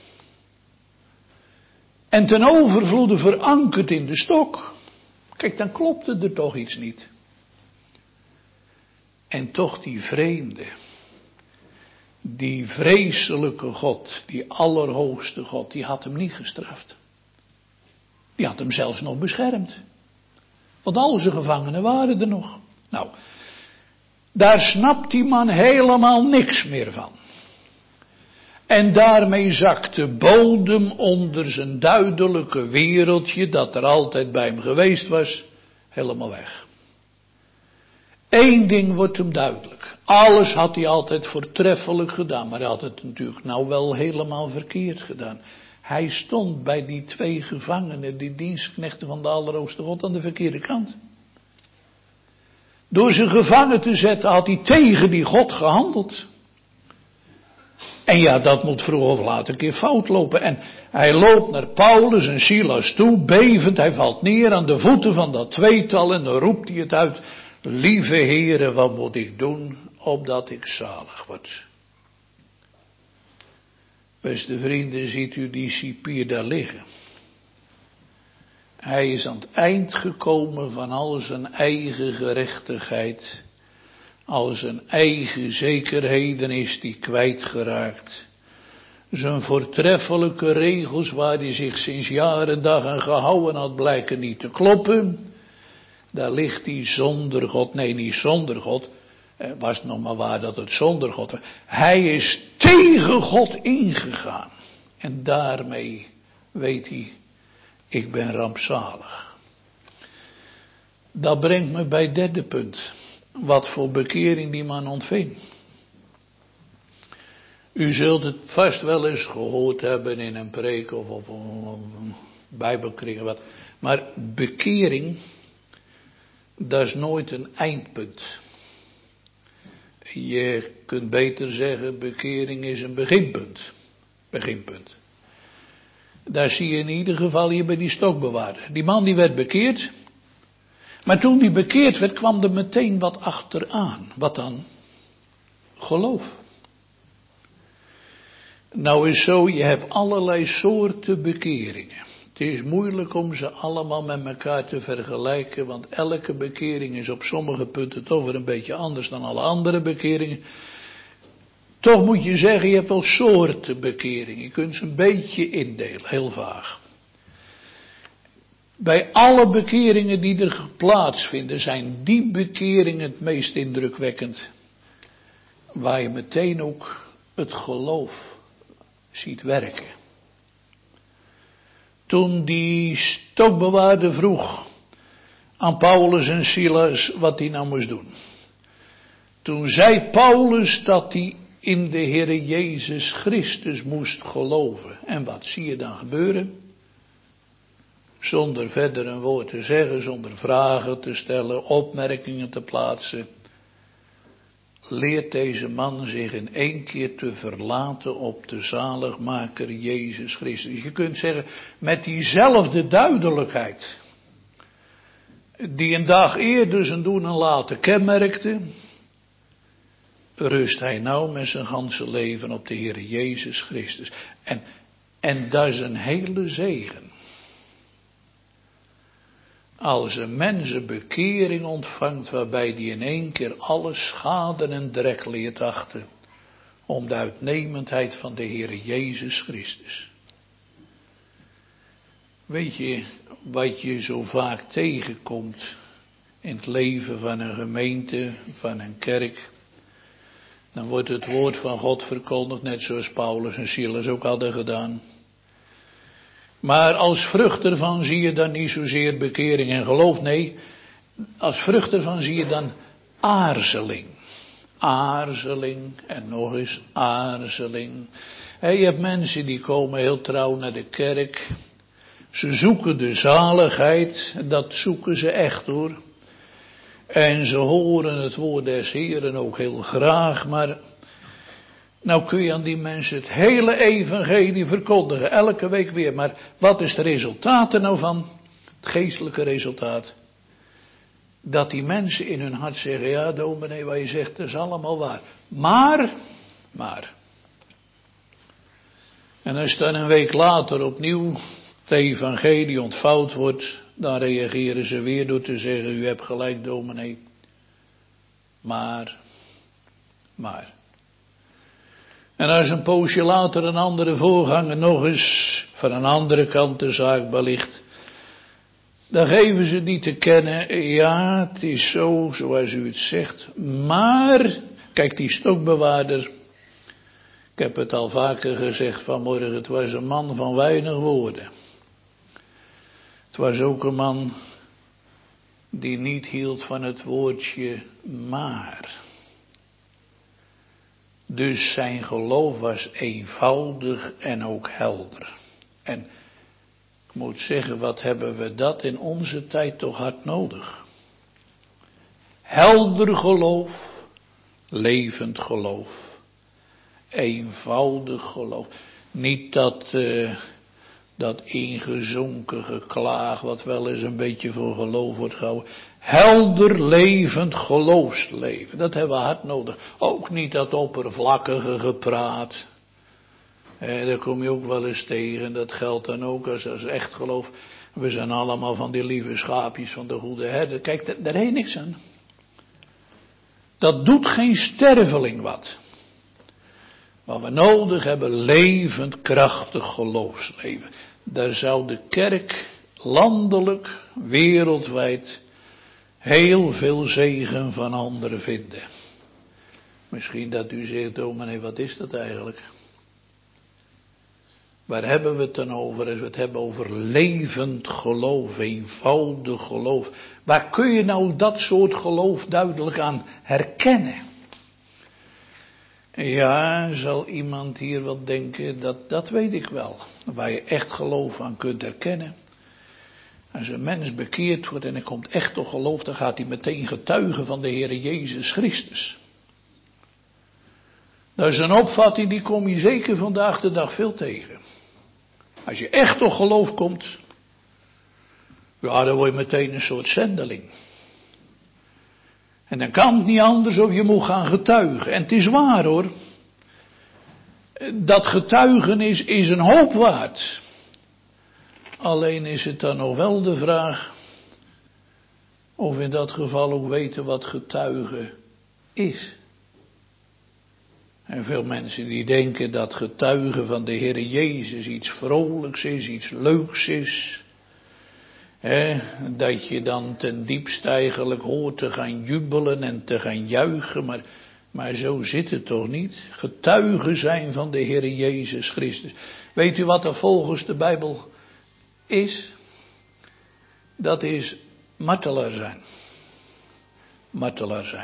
En ten overvloede verankerd in de stok. Kijk, dan klopte er toch iets niet. En toch die vreemde. Die vreselijke God, die Allerhoogste God, die had hem niet gestraft. Die had hem zelfs nog beschermd. Want al zijn gevangenen waren er nog. Nou, daar snapt die man helemaal niks meer van. En daarmee zakt de bodem onder zijn duidelijke wereldje, dat er altijd bij hem geweest was, helemaal weg. Eén ding wordt hem duidelijk. Alles had hij altijd voortreffelijk gedaan, maar hij had het natuurlijk nou wel helemaal verkeerd gedaan. Hij stond bij die twee gevangenen, die dienstknechten van de Allerhoogste God, aan de verkeerde kant. Door ze gevangen te zetten had hij tegen die God gehandeld. En ja, dat moet vroeg of laat een keer fout lopen. En hij loopt naar Paulus en Silas toe, bevend. Hij valt neer aan de voeten van dat tweetal en dan roept hij het uit. Lieve heren, wat moet ik doen, opdat ik zalig word? Beste vrienden, ziet u die cipier daar liggen. Hij is aan het eind gekomen van al zijn eigen gerechtigheid. Al zijn eigen zekerheden is hij kwijtgeraakt. Zijn voortreffelijke regels waar hij zich sinds jaren dag aan gehouden had blijken niet te kloppen. Daar ligt hij zonder God. Nee, niet zonder God. Was het nog maar waar dat het zonder God was. Hij is tegen God ingegaan. En daarmee weet hij, ik ben rampzalig. Dat brengt me bij het derde punt. Wat voor bekering die man ontving. U zult het vast wel eens gehoord hebben in een preek of op een bijbelkring of wat. Maar bekering, dat is nooit een eindpunt. Je kunt beter zeggen, bekering is een beginpunt. Beginpunt. Daar zie je in ieder geval hier bij die stokbewaarder. Die man die werd bekeerd. Maar toen die bekeerd werd, kwam er meteen wat achteraan. Wat dan? Geloof. Nou is zo, je hebt allerlei soorten bekeringen. Het is moeilijk om ze allemaal met elkaar te vergelijken, want elke bekering is op sommige punten toch weer een beetje anders dan alle andere bekeringen. Toch moet je zeggen, je hebt wel soorten bekeringen. Je kunt ze een beetje indelen, heel vaag. Bij alle bekeringen die er plaatsvinden, zijn die bekeringen het meest indrukwekkend. Waar je meteen ook het geloof ziet werken. Toen die stokbewaarder vroeg aan Paulus en Silas wat hij nou moest doen. Toen zei Paulus dat hij in de Heere Jezus Christus moest geloven. En wat zie je dan gebeuren? Zonder verder een woord te zeggen, zonder vragen te stellen, opmerkingen te plaatsen. leert deze man zich in één keer te verlaten op de zaligmaker Jezus Christus. Je kunt zeggen, met diezelfde duidelijkheid, die een dag eerder zijn doen en laten kenmerkte, rust hij nou met zijn ganse leven op de Heer Jezus Christus. En, en dat is een hele zegen. Als een mens een bekering ontvangt waarbij die in één keer alle schade en drek leert achten om de uitnemendheid van de Heer Jezus Christus. Weet je wat je zo vaak tegenkomt in het leven van een gemeente, van een kerk? Dan wordt het woord van God verkondigd, net zoals Paulus en Silas ook hadden gedaan. Maar als vrucht ervan zie je dan niet zozeer bekering en geloof. Nee, als vrucht ervan zie je dan aarzeling. Aarzeling en nog eens aarzeling. En je hebt mensen die komen heel trouw naar de kerk. Ze zoeken de zaligheid, dat zoeken ze echt hoor. En ze horen het woord des Heeren ook heel graag, maar nou kun je aan die mensen het hele evangelie verkondigen, elke week weer. Maar wat is het resultaat er nou van? Het geestelijke resultaat. Dat die mensen in hun hart zeggen, ja dominee, wat je zegt, dat is allemaal waar. Maar, maar. En als dan een week later opnieuw het evangelie ontvouwd wordt, dan reageren ze weer door te zeggen, u hebt gelijk dominee. Maar, maar. En als een poosje later een andere voorganger nog eens van een andere kant de zaak belicht, dan geven ze niet te kennen, ja, het is zo zoals u het zegt, maar, kijk die stokbewaarder, ik heb het al vaker gezegd vanmorgen, het was een man van weinig woorden. Het was ook een man die niet hield van het woordje maar. Dus zijn geloof was eenvoudig en ook helder. En ik moet zeggen, wat hebben we dat in onze tijd toch hard nodig. Helder geloof, levend geloof, eenvoudig geloof. Niet dat, uh, dat ingezonken geklaag wat wel eens een beetje voor geloof wordt gehouden. Helder, levend geloofsleven. Dat hebben we hard nodig. Ook niet dat oppervlakkige gepraat. Eh, daar kom je ook wel eens tegen. Dat geldt dan ook als, als echt geloof. We zijn allemaal van die lieve schaapjes van de goede herder. Kijk, daar, daar heen niks aan. Dat doet geen sterveling wat. Wat we nodig hebben, levend, krachtig geloofsleven. Daar zou de kerk landelijk, wereldwijd heel veel zegen van anderen vinden. Misschien dat u zegt, dominee, wat is dat eigenlijk? Waar hebben we het dan over als we het hebben over levend geloof, eenvoudig geloof? Waar kun je nou dat soort geloof duidelijk aan herkennen? Ja, zal iemand hier wat denken, dat, dat weet ik wel. Waar je echt geloof aan kunt herkennen. Als een mens bekeerd wordt en er komt echt tot geloof, dan gaat hij meteen getuigen van de Heer Jezus Christus. Dat is een opvatting, die kom je zeker vandaag de dag veel tegen. Als je echt tot geloof komt, ja, dan word je meteen een soort zendeling. En dan kan het niet anders of je moet gaan getuigen. En het is waar hoor. Dat getuigen is, is een hoop waard. Alleen is het dan nog wel de vraag of in dat geval ook weten wat getuigen is. En veel mensen die denken dat getuigen van de Heer Jezus iets vrolijks is, iets leuks is. He, dat je dan ten diepste eigenlijk hoort te gaan jubelen en te gaan juichen, maar, maar zo zit het toch niet. Getuigen zijn van de Heer Jezus Christus. Weet u wat er volgens de Bijbel is? Dat is martelaar zijn. Martelaar zijn.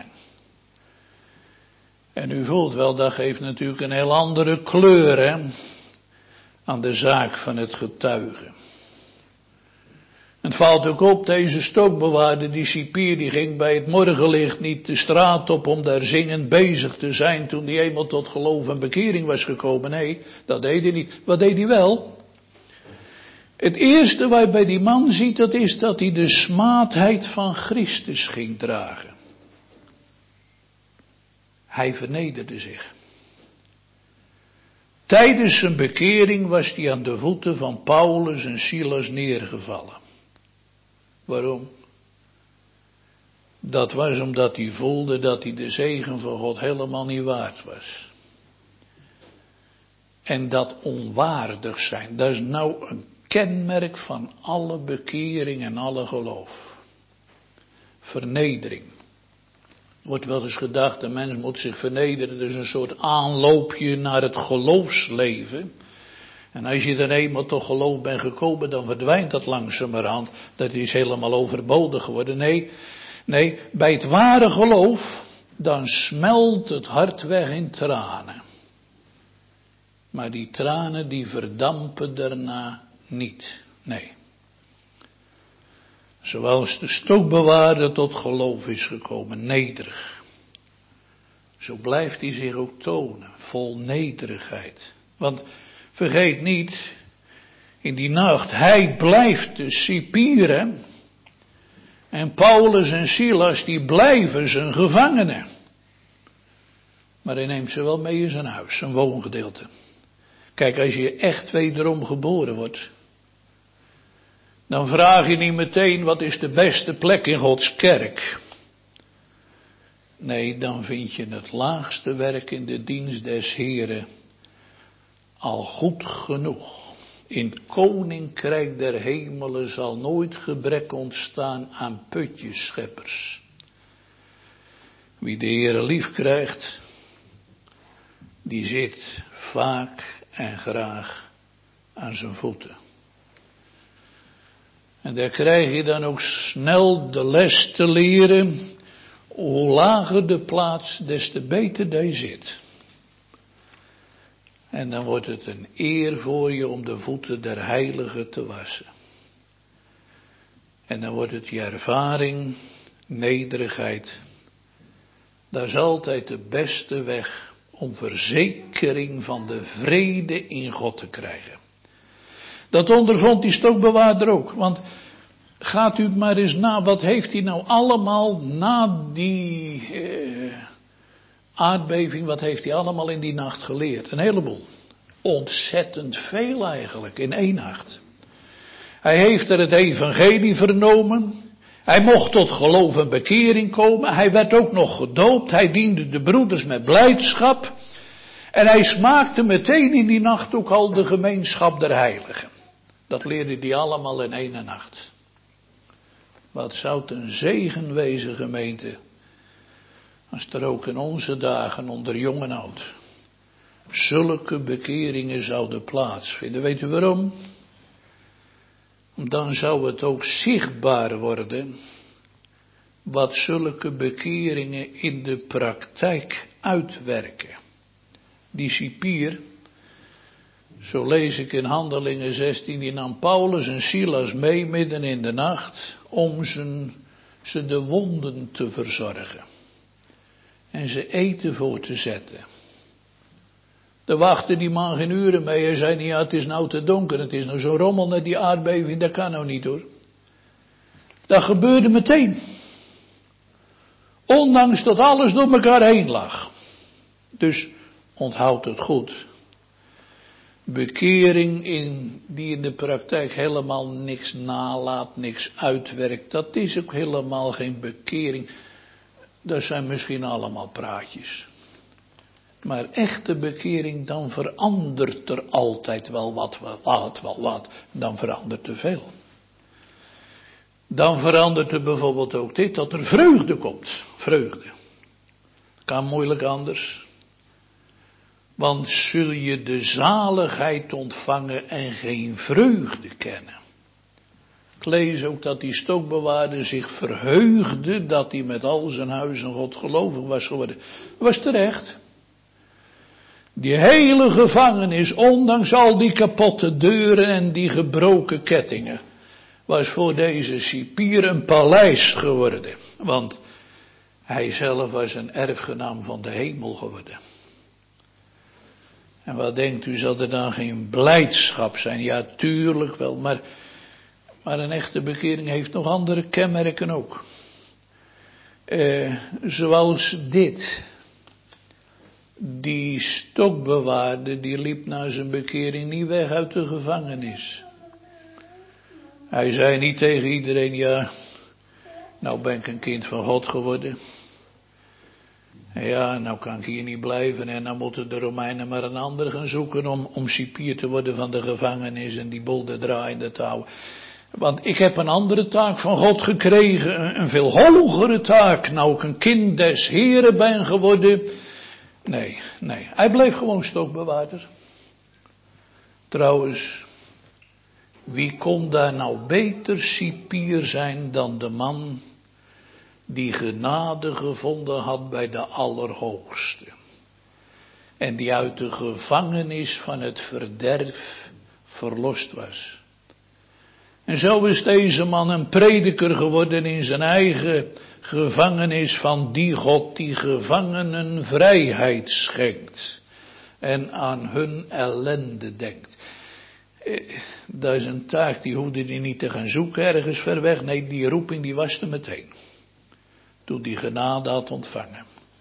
En u voelt wel, dat geeft natuurlijk een heel andere kleur hè, aan de zaak van het getuigen. Het valt ook op, deze stokbewaarder, die cipier, die ging bij het morgenlicht niet de straat op om daar zingend bezig te zijn toen hij eenmaal tot geloof en bekering was gekomen. Nee, dat deed hij niet. Wat deed hij wel? Het eerste wat je bij die man ziet, dat is dat hij de smaadheid van Christus ging dragen. Hij vernederde zich. Tijdens zijn bekering was hij aan de voeten van Paulus en Silas neergevallen. Waarom? Dat was omdat hij voelde dat hij de zegen van God helemaal niet waard was. En dat onwaardig zijn, dat is nou een kenmerk van alle bekering en alle geloof. Vernedering. Wordt wel eens gedacht, de mens moet zich vernederen, dus een soort aanloopje naar het geloofsleven. En als je er eenmaal tot geloof bent gekomen, dan verdwijnt dat langzamerhand. Dat is helemaal overbodig geworden. Nee, nee, bij het ware geloof, dan smelt het hart weg in tranen. Maar die tranen die verdampen daarna niet. Nee. Zoals de stokbewaarder tot geloof is gekomen, nederig. Zo blijft hij zich ook tonen, vol nederigheid. Want vergeet niet, in die nacht, hij blijft de cipieren. En Paulus en Silas, die blijven zijn gevangenen. Maar hij neemt ze wel mee in zijn huis, zijn woongedeelte. Kijk, als je echt wederom geboren wordt, dan vraag je niet meteen wat is de beste plek in Gods kerk. Nee, dan vind je het laagste werk in de dienst des Heren al goed genoeg. In het koninkrijk der hemelen zal nooit gebrek ontstaan aan putjescheppers. Wie de Heere lief krijgt, die zit vaak en graag aan zijn voeten. En daar krijg je dan ook snel de les te leren. Hoe lager de plaats, des te beter die zit. En dan wordt het een eer voor je om de voeten der heiligen te wassen. En dan wordt het je ervaring, nederigheid. Dat is altijd de beste weg om verzekering van de vrede in God te krijgen. Dat ondervond die stokbewaarder ook. Want gaat u maar eens na, wat heeft hij nou allemaal na die eh, aardbeving, wat heeft hij allemaal in die nacht geleerd? Een heleboel. Ontzettend veel eigenlijk, in één nacht. Hij heeft er het evangelie vernomen. Hij mocht tot geloof en bekering komen. Hij werd ook nog gedoopt. Hij diende de broeders met blijdschap. En hij smaakte meteen in die nacht ook al de gemeenschap der heiligen. Dat leerde hij allemaal in één nacht. Wat zou het een zegen wezen, gemeente, als er ook in onze dagen onder jong en oud zulke bekeringen zouden plaatsvinden. Weet u waarom? Dan zou het ook zichtbaar worden wat zulke bekeringen in de praktijk uitwerken. Die cipier, zo lees ik in Handelingen zestien, die nam Paulus en Silas mee midden in de nacht om zijn, ze de wonden te verzorgen. En ze eten voor te zetten. Daar wachtte die man geen uren mee. Hij zei niet, ja, het is nou te donker, het is nou zo rommel met die aardbeving, dat kan nou niet hoor. Dat gebeurde meteen. Ondanks dat alles door elkaar heen lag. Dus onthoud het goed. Bekering in, die in de praktijk helemaal niks nalaat, niks uitwerkt. Dat is ook helemaal geen bekering. Dat zijn misschien allemaal praatjes. Maar echte bekering, dan verandert er altijd wel wat, wel wat, wel wat. Dan verandert er veel. Dan verandert er bijvoorbeeld ook dit, dat er vreugde komt. Vreugde. Kan moeilijk anders. Want zul je de zaligheid ontvangen en geen vreugde kennen. Ik lees ook dat die stokbewaarder zich verheugde dat hij met al zijn huis en God gelovig was geworden. Dat was terecht. Die hele gevangenis, ondanks al die kapotte deuren en die gebroken kettingen, was voor deze cipier een paleis geworden. Want hij zelf was een erfgenaam van de hemel geworden. En wat denkt u, zal er dan geen blijdschap zijn? Ja, tuurlijk wel, maar, maar een echte bekering heeft nog andere kenmerken ook. Eh, zoals dit. Die stokbewaarder, die liep na zijn bekering niet weg uit de gevangenis. Hij zei niet tegen iedereen, ja, nou ben ik een kind van God geworden. Ja, nou kan ik hier niet blijven en dan moeten de Romeinen maar een ander gaan zoeken om, om cipier te worden van de gevangenis en die bolde draaiende te houden. Want ik heb een andere taak van God gekregen, een, een veel hogere taak, nou ik een kind des Heren ben geworden. Nee, nee, hij bleef gewoon stokbewaarder. Trouwens, wie kon daar nou beter cipier zijn dan de man die genade gevonden had bij de Allerhoogste. En die uit de gevangenis van het verderf verlost was. En zo is deze man een prediker geworden in zijn eigen gevangenis van die God die gevangenen vrijheid schenkt. En aan hun ellende denkt. Dat is een taak, die hoefde hij niet te gaan zoeken ergens ver weg. Nee, die roeping die was er meteen. Toen die genade had ontvangen.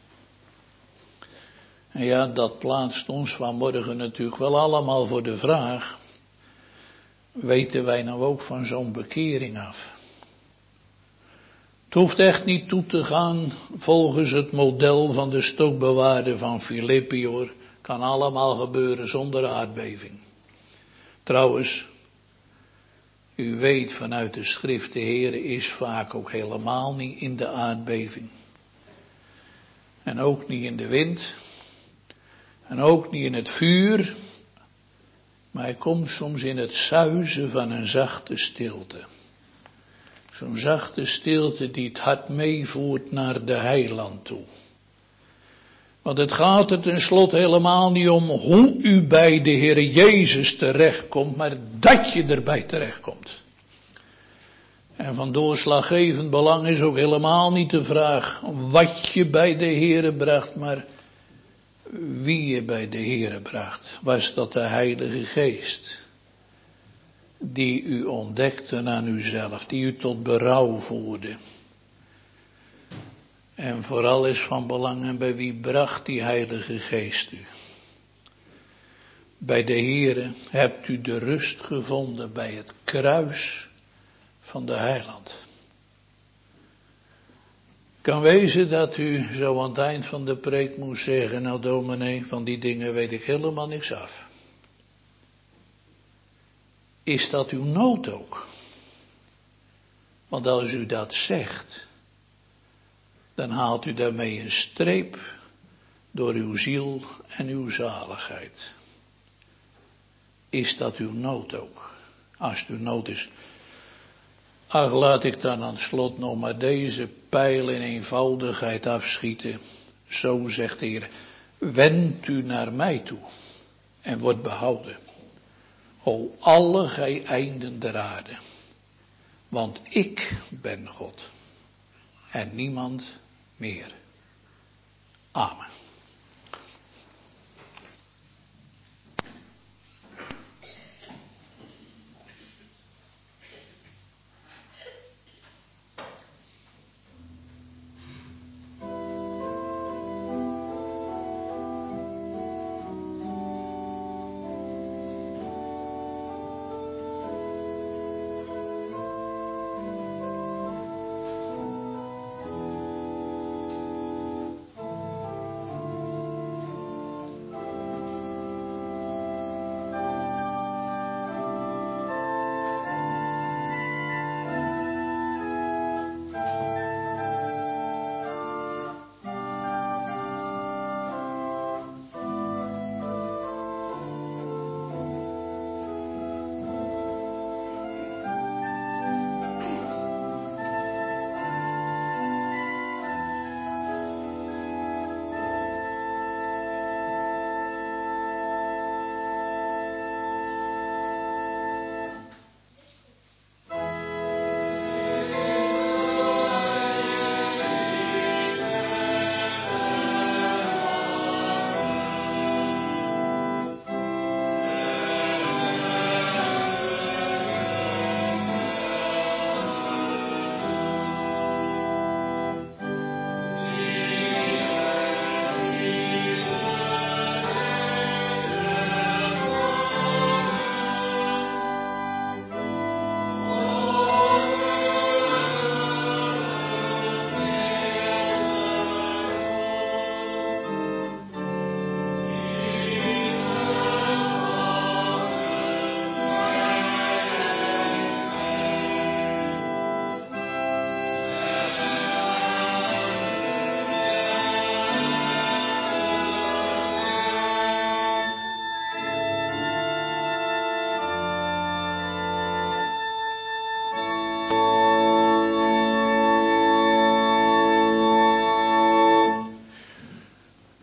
En ja, dat plaatst ons vanmorgen natuurlijk wel allemaal voor de vraag. Weten wij nou ook van zo'n bekering af? Het hoeft echt niet toe te gaan volgens het model van de stokbewaarder van Filippi hoor. Kan allemaal gebeuren zonder aardbeving. Trouwens, u weet vanuit de schrift, de Heere is vaak ook helemaal niet in de aardbeving. En ook niet in de wind. En ook niet in het vuur. Maar hij komt soms in het suizen van een zachte stilte. Zo'n zachte stilte die het hart meevoert naar de heiland toe. Want het gaat er tenslotte helemaal niet om hoe u bij de Heer Jezus terechtkomt, maar dat je erbij terechtkomt. En van doorslaggevend belang is ook helemaal niet de vraag wat je bij de Heer bracht, maar wie je bij de Heer bracht. Was dat de Heilige Geest, die u ontdekte aan uzelf, die u tot berouw voerde. En vooral is van belang, en bij wie bracht die Heilige Geest u? Bij de Heere hebt u de rust gevonden bij het kruis van de Heiland. Kan wezen dat u zo aan het eind van de preek moest zeggen, nou dominee, van die dingen weet ik helemaal niks af. Is dat uw nood ook? Want als u dat zegt, dan haalt u daarmee een streep door uw ziel en uw zaligheid. Is dat uw nood ook? Als het uw nood is. Ach, laat ik dan aan het slot nog maar deze pijl in eenvoudigheid afschieten. Zo zegt de Heer, wend u naar mij toe en wordt behouden. O alle gij einden der aarde, want ik ben God en niemand meer. Amen.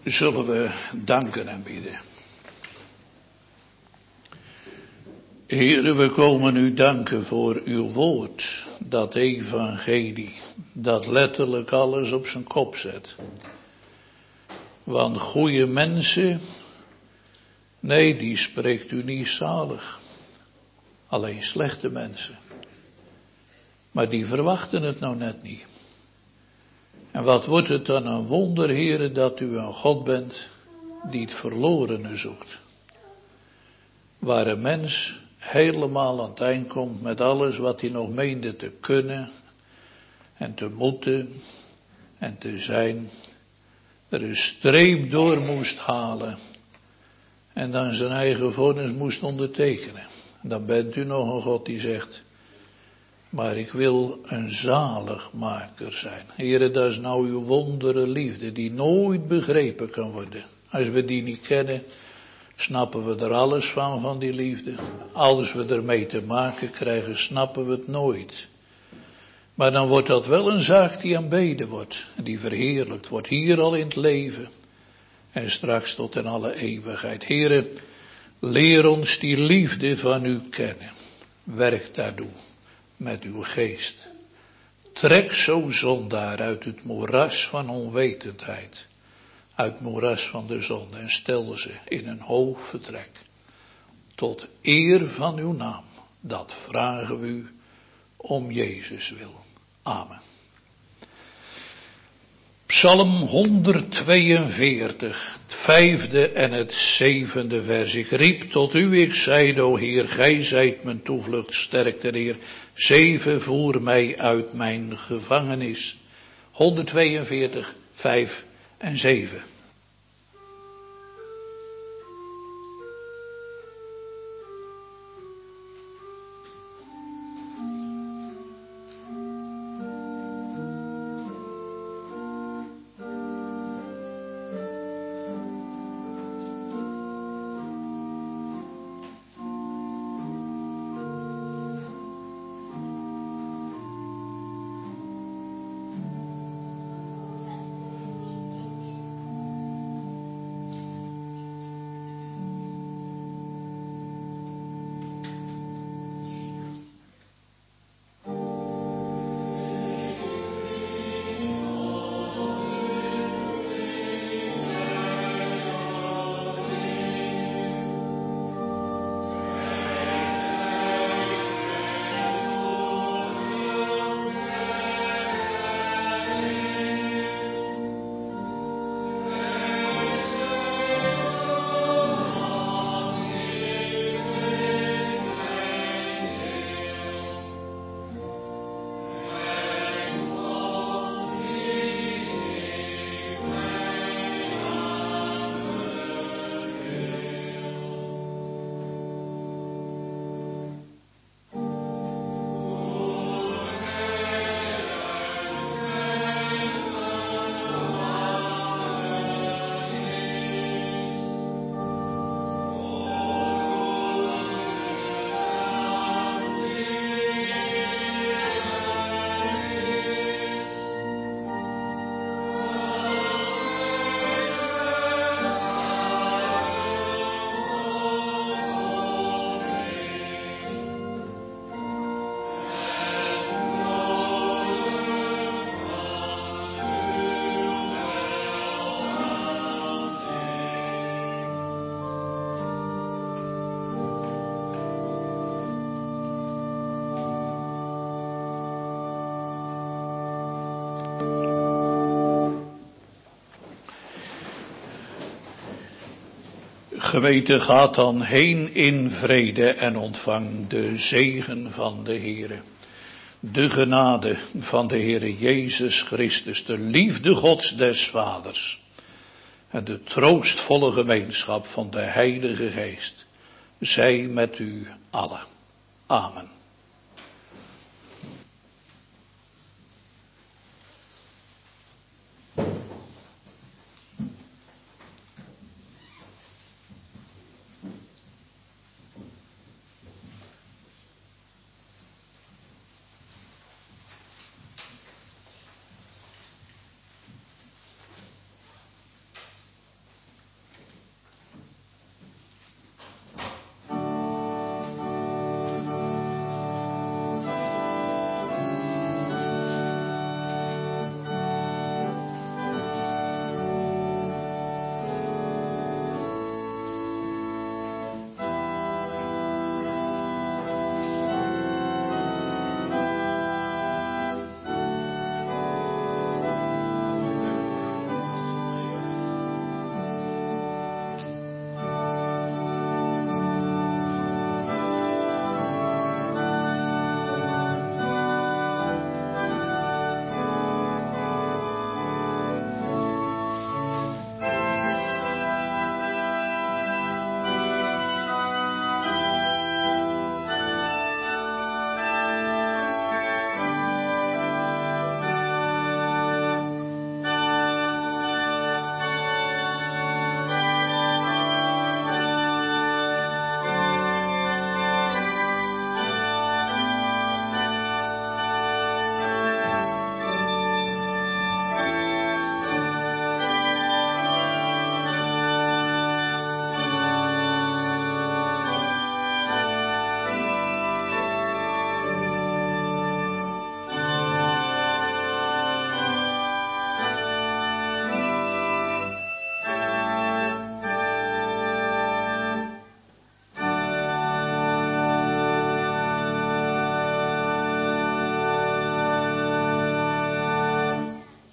Zullen we danken en bidden. Heere, we komen u danken voor uw woord, dat evangelie, dat letterlijk alles op zijn kop zet. Want goede mensen, nee, die spreekt u niet zalig. Alleen slechte mensen. Maar die verwachten het nou net niet. En wat wordt het dan een wonder, Heere, dat u een God bent die het verlorene zoekt. Waar een mens helemaal aan het eind komt met alles wat hij nog meende te kunnen en te moeten en te zijn. Er een streep door moest halen en dan zijn eigen vonnis moest ondertekenen. Dan bent u nog een God die zegt, maar ik wil een zaligmaker zijn. Heere, dat is nou uw wondere liefde die nooit begrepen kan worden. Als we die niet kennen, snappen we er alles van, van die liefde. Als we ermee te maken krijgen, snappen we het nooit. Maar dan wordt dat wel een zaak die aanbeden wordt. En die verheerlijkt wordt, hier al in het leven. En straks tot in alle eeuwigheid. Heere, leer ons die liefde van u kennen. Werk daartoe met uw geest. Trek zo zondaar uit het moeras van onwetendheid. Uit het moeras van de zonde en stel ze in een hoog vertrek. Tot eer van uw naam. Dat vragen we u om Jezus wil. Amen. Psalm honderdtweeënveertig, het vijfde en het zevende vers. Ik riep tot u, ik zeide, o Heer, gij zijt mijn toevlucht, sterkte de Heer. Zeven voer mij uit mijn gevangenis. honderdtweeënveertig, vijf en zeven. Gemeente, gaat dan heen in vrede en ontvang de zegen van de Heere. De genade van de Heere Jezus Christus, de liefde Gods des Vaders en de troostvolle gemeenschap van de Heilige Geest, zij met u allen. Amen.